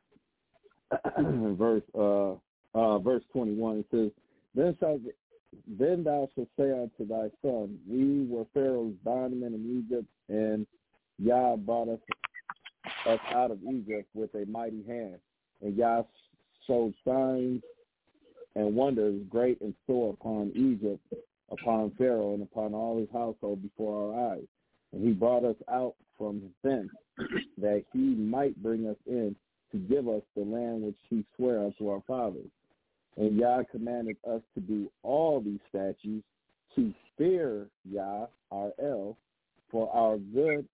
verse 21. It says, Then thou shalt say unto thy son, We were Pharaoh's bondmen in Egypt, and Yah brought us out of Egypt with a mighty hand. And Yah showed signs and wonders great and sore upon Egypt, upon Pharaoh, and upon all his household before our eyes. And he brought us out from thence, that he might bring us in to give us the land which he sware unto our fathers. And Yah commanded us to do all these statutes, to fear Yah, our El, for our good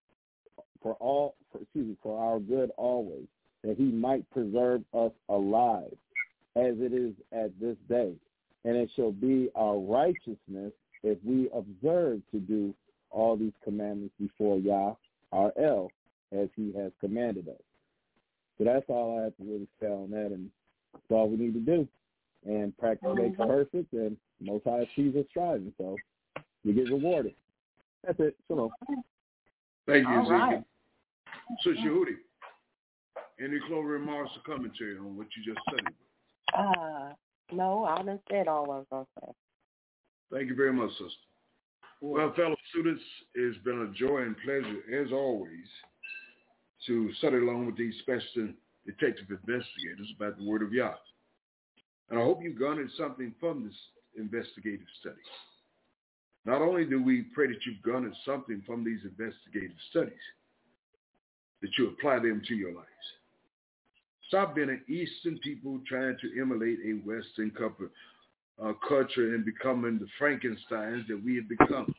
always, that he might preserve us alive, as it is at this day. And it shall be our righteousness if we observe to do all these commandments before Yah, our El, as he has commanded us. So that's all I have to really say on that, and that's all we need to do. And practice makes perfect, and Most High sees us striving, so you get rewarded. That's it. Shalom. Thank you, All Ezekiel. right. So, Shehudi, any closing remarks or commentary on what you just said? No, I done said all I was going to say. Thank you very much, sister. Well, fellow students, it's been a joy and pleasure, as always, to study along with these special detective investigators about the Word of Yah. And I hope you garnered something from this investigative study. Not only do we pray that you've garnered something from these investigative studies, that you apply them to your lives. Stop being an Eastern people trying to emulate a Western culture and becoming the Frankensteins that we have become.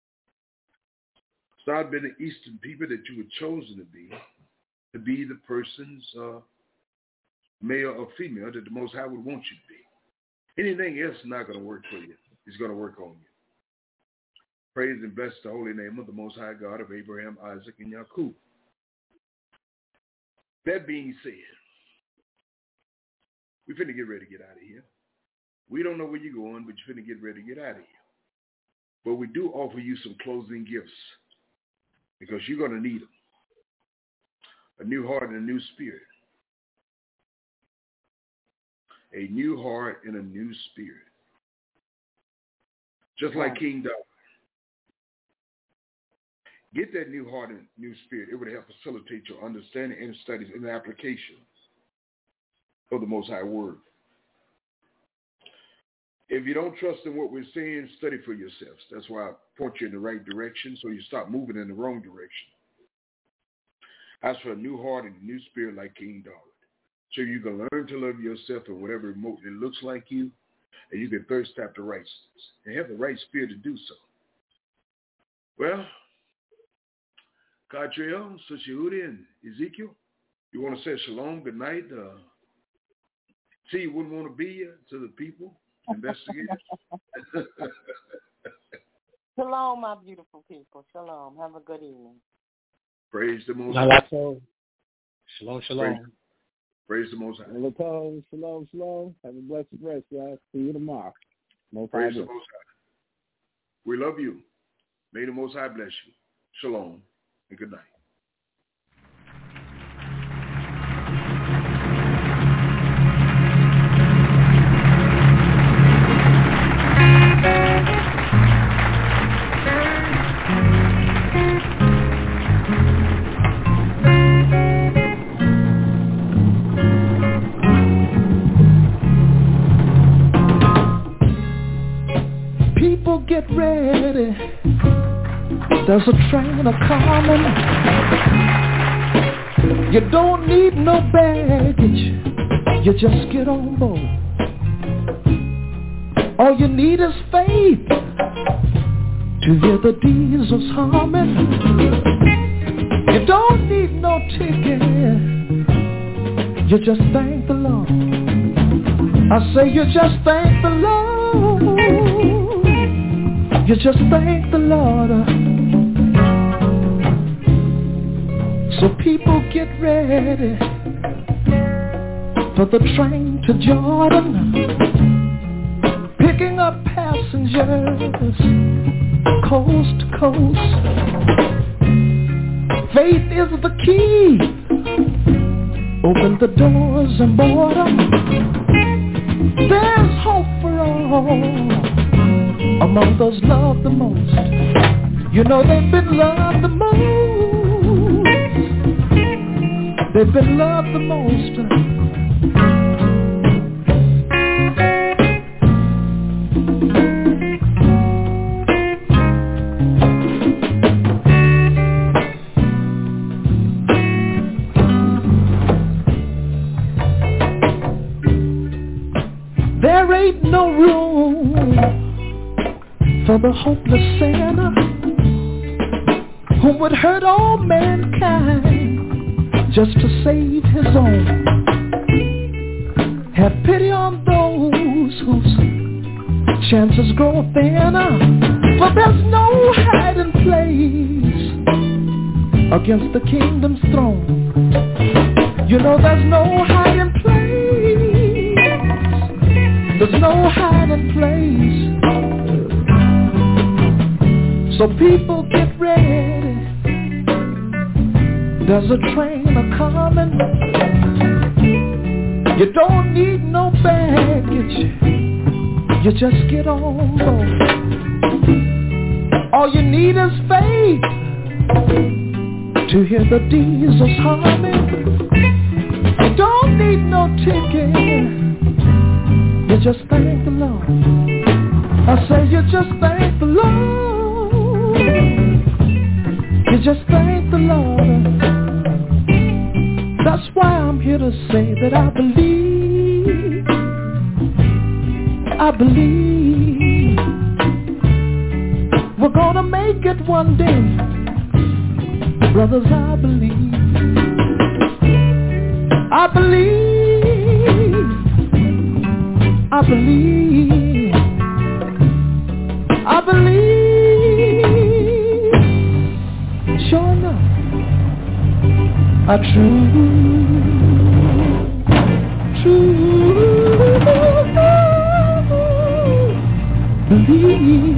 Stop being the Eastern people that you were chosen to be the person's male or female that the Most High would want you to be. Anything else is not going to work for you. It's going to work on you. Praise and bless the holy name of the Most High God of Abraham, Isaac, and Jacob. That being said, we're finna get ready to get out of here. We don't know where you're going, but you're finna get ready to get out of here. But we do offer you some closing gifts because you're going to need them. A new heart and a new spirit. A new heart and a new spirit. Just like King David. Get that new heart and new spirit. It would help facilitate your understanding and studies and application of the Most High Word. If you don't trust in what we're saying, study for yourselves. That's why I point you in the right direction so you stop moving in the wrong direction. Ask for a new heart and a new spirit like King David. So you can learn to love yourself in whatever it looks like you, and you can thirst after righteousness and have the right spirit to do so. Well, Catriel, Sister Yehudi, and Ezekiel, you want to say shalom, good night? See, you wouldn't want to be to the people, investigators. Shalom, my beautiful people. Shalom. Have a good evening. Praise the Most High. Shalom, shalom. Praise the Most High. Shalom, shalom, shalom. Have a blessed rest, guys. See you tomorrow. Praise the Most High. We love you. May the Most High bless you. Shalom and good night. get ready. There's a train a-coming. You don't need no baggage. You just get on board. All you need is faith to hear the diesels humming. You don't need no ticket. You just thank the Lord. I say you just thank the Lord. You just thank the Lord. So people get ready for the train to Jordan, picking up passengers coast to coast. Faith is the key. Open the doors and board them. There's hope for all among those loved the most. You know they've been loved the most. They've been loved the most. There ain't no room for the hopeless sinner who would hurt all mankind just to save his own. Have pity on those whose chances grow thinner, for there's no hiding place against the kingdom's throne. You know there's no hiding place. There's no hiding place. So people get ready. There's a train a-coming. You don't need no baggage. You just get on board. All you need is faith to hear the diesels humming. You don't need no ticket. You just thank the Lord. I say you just thank the Lord. You just thank the Lord. That's why I'm here to say that I believe. I believe we're gonna make it one day. Brothers, I believe. I believe. I believe. I believe. Sure enough. I true believe.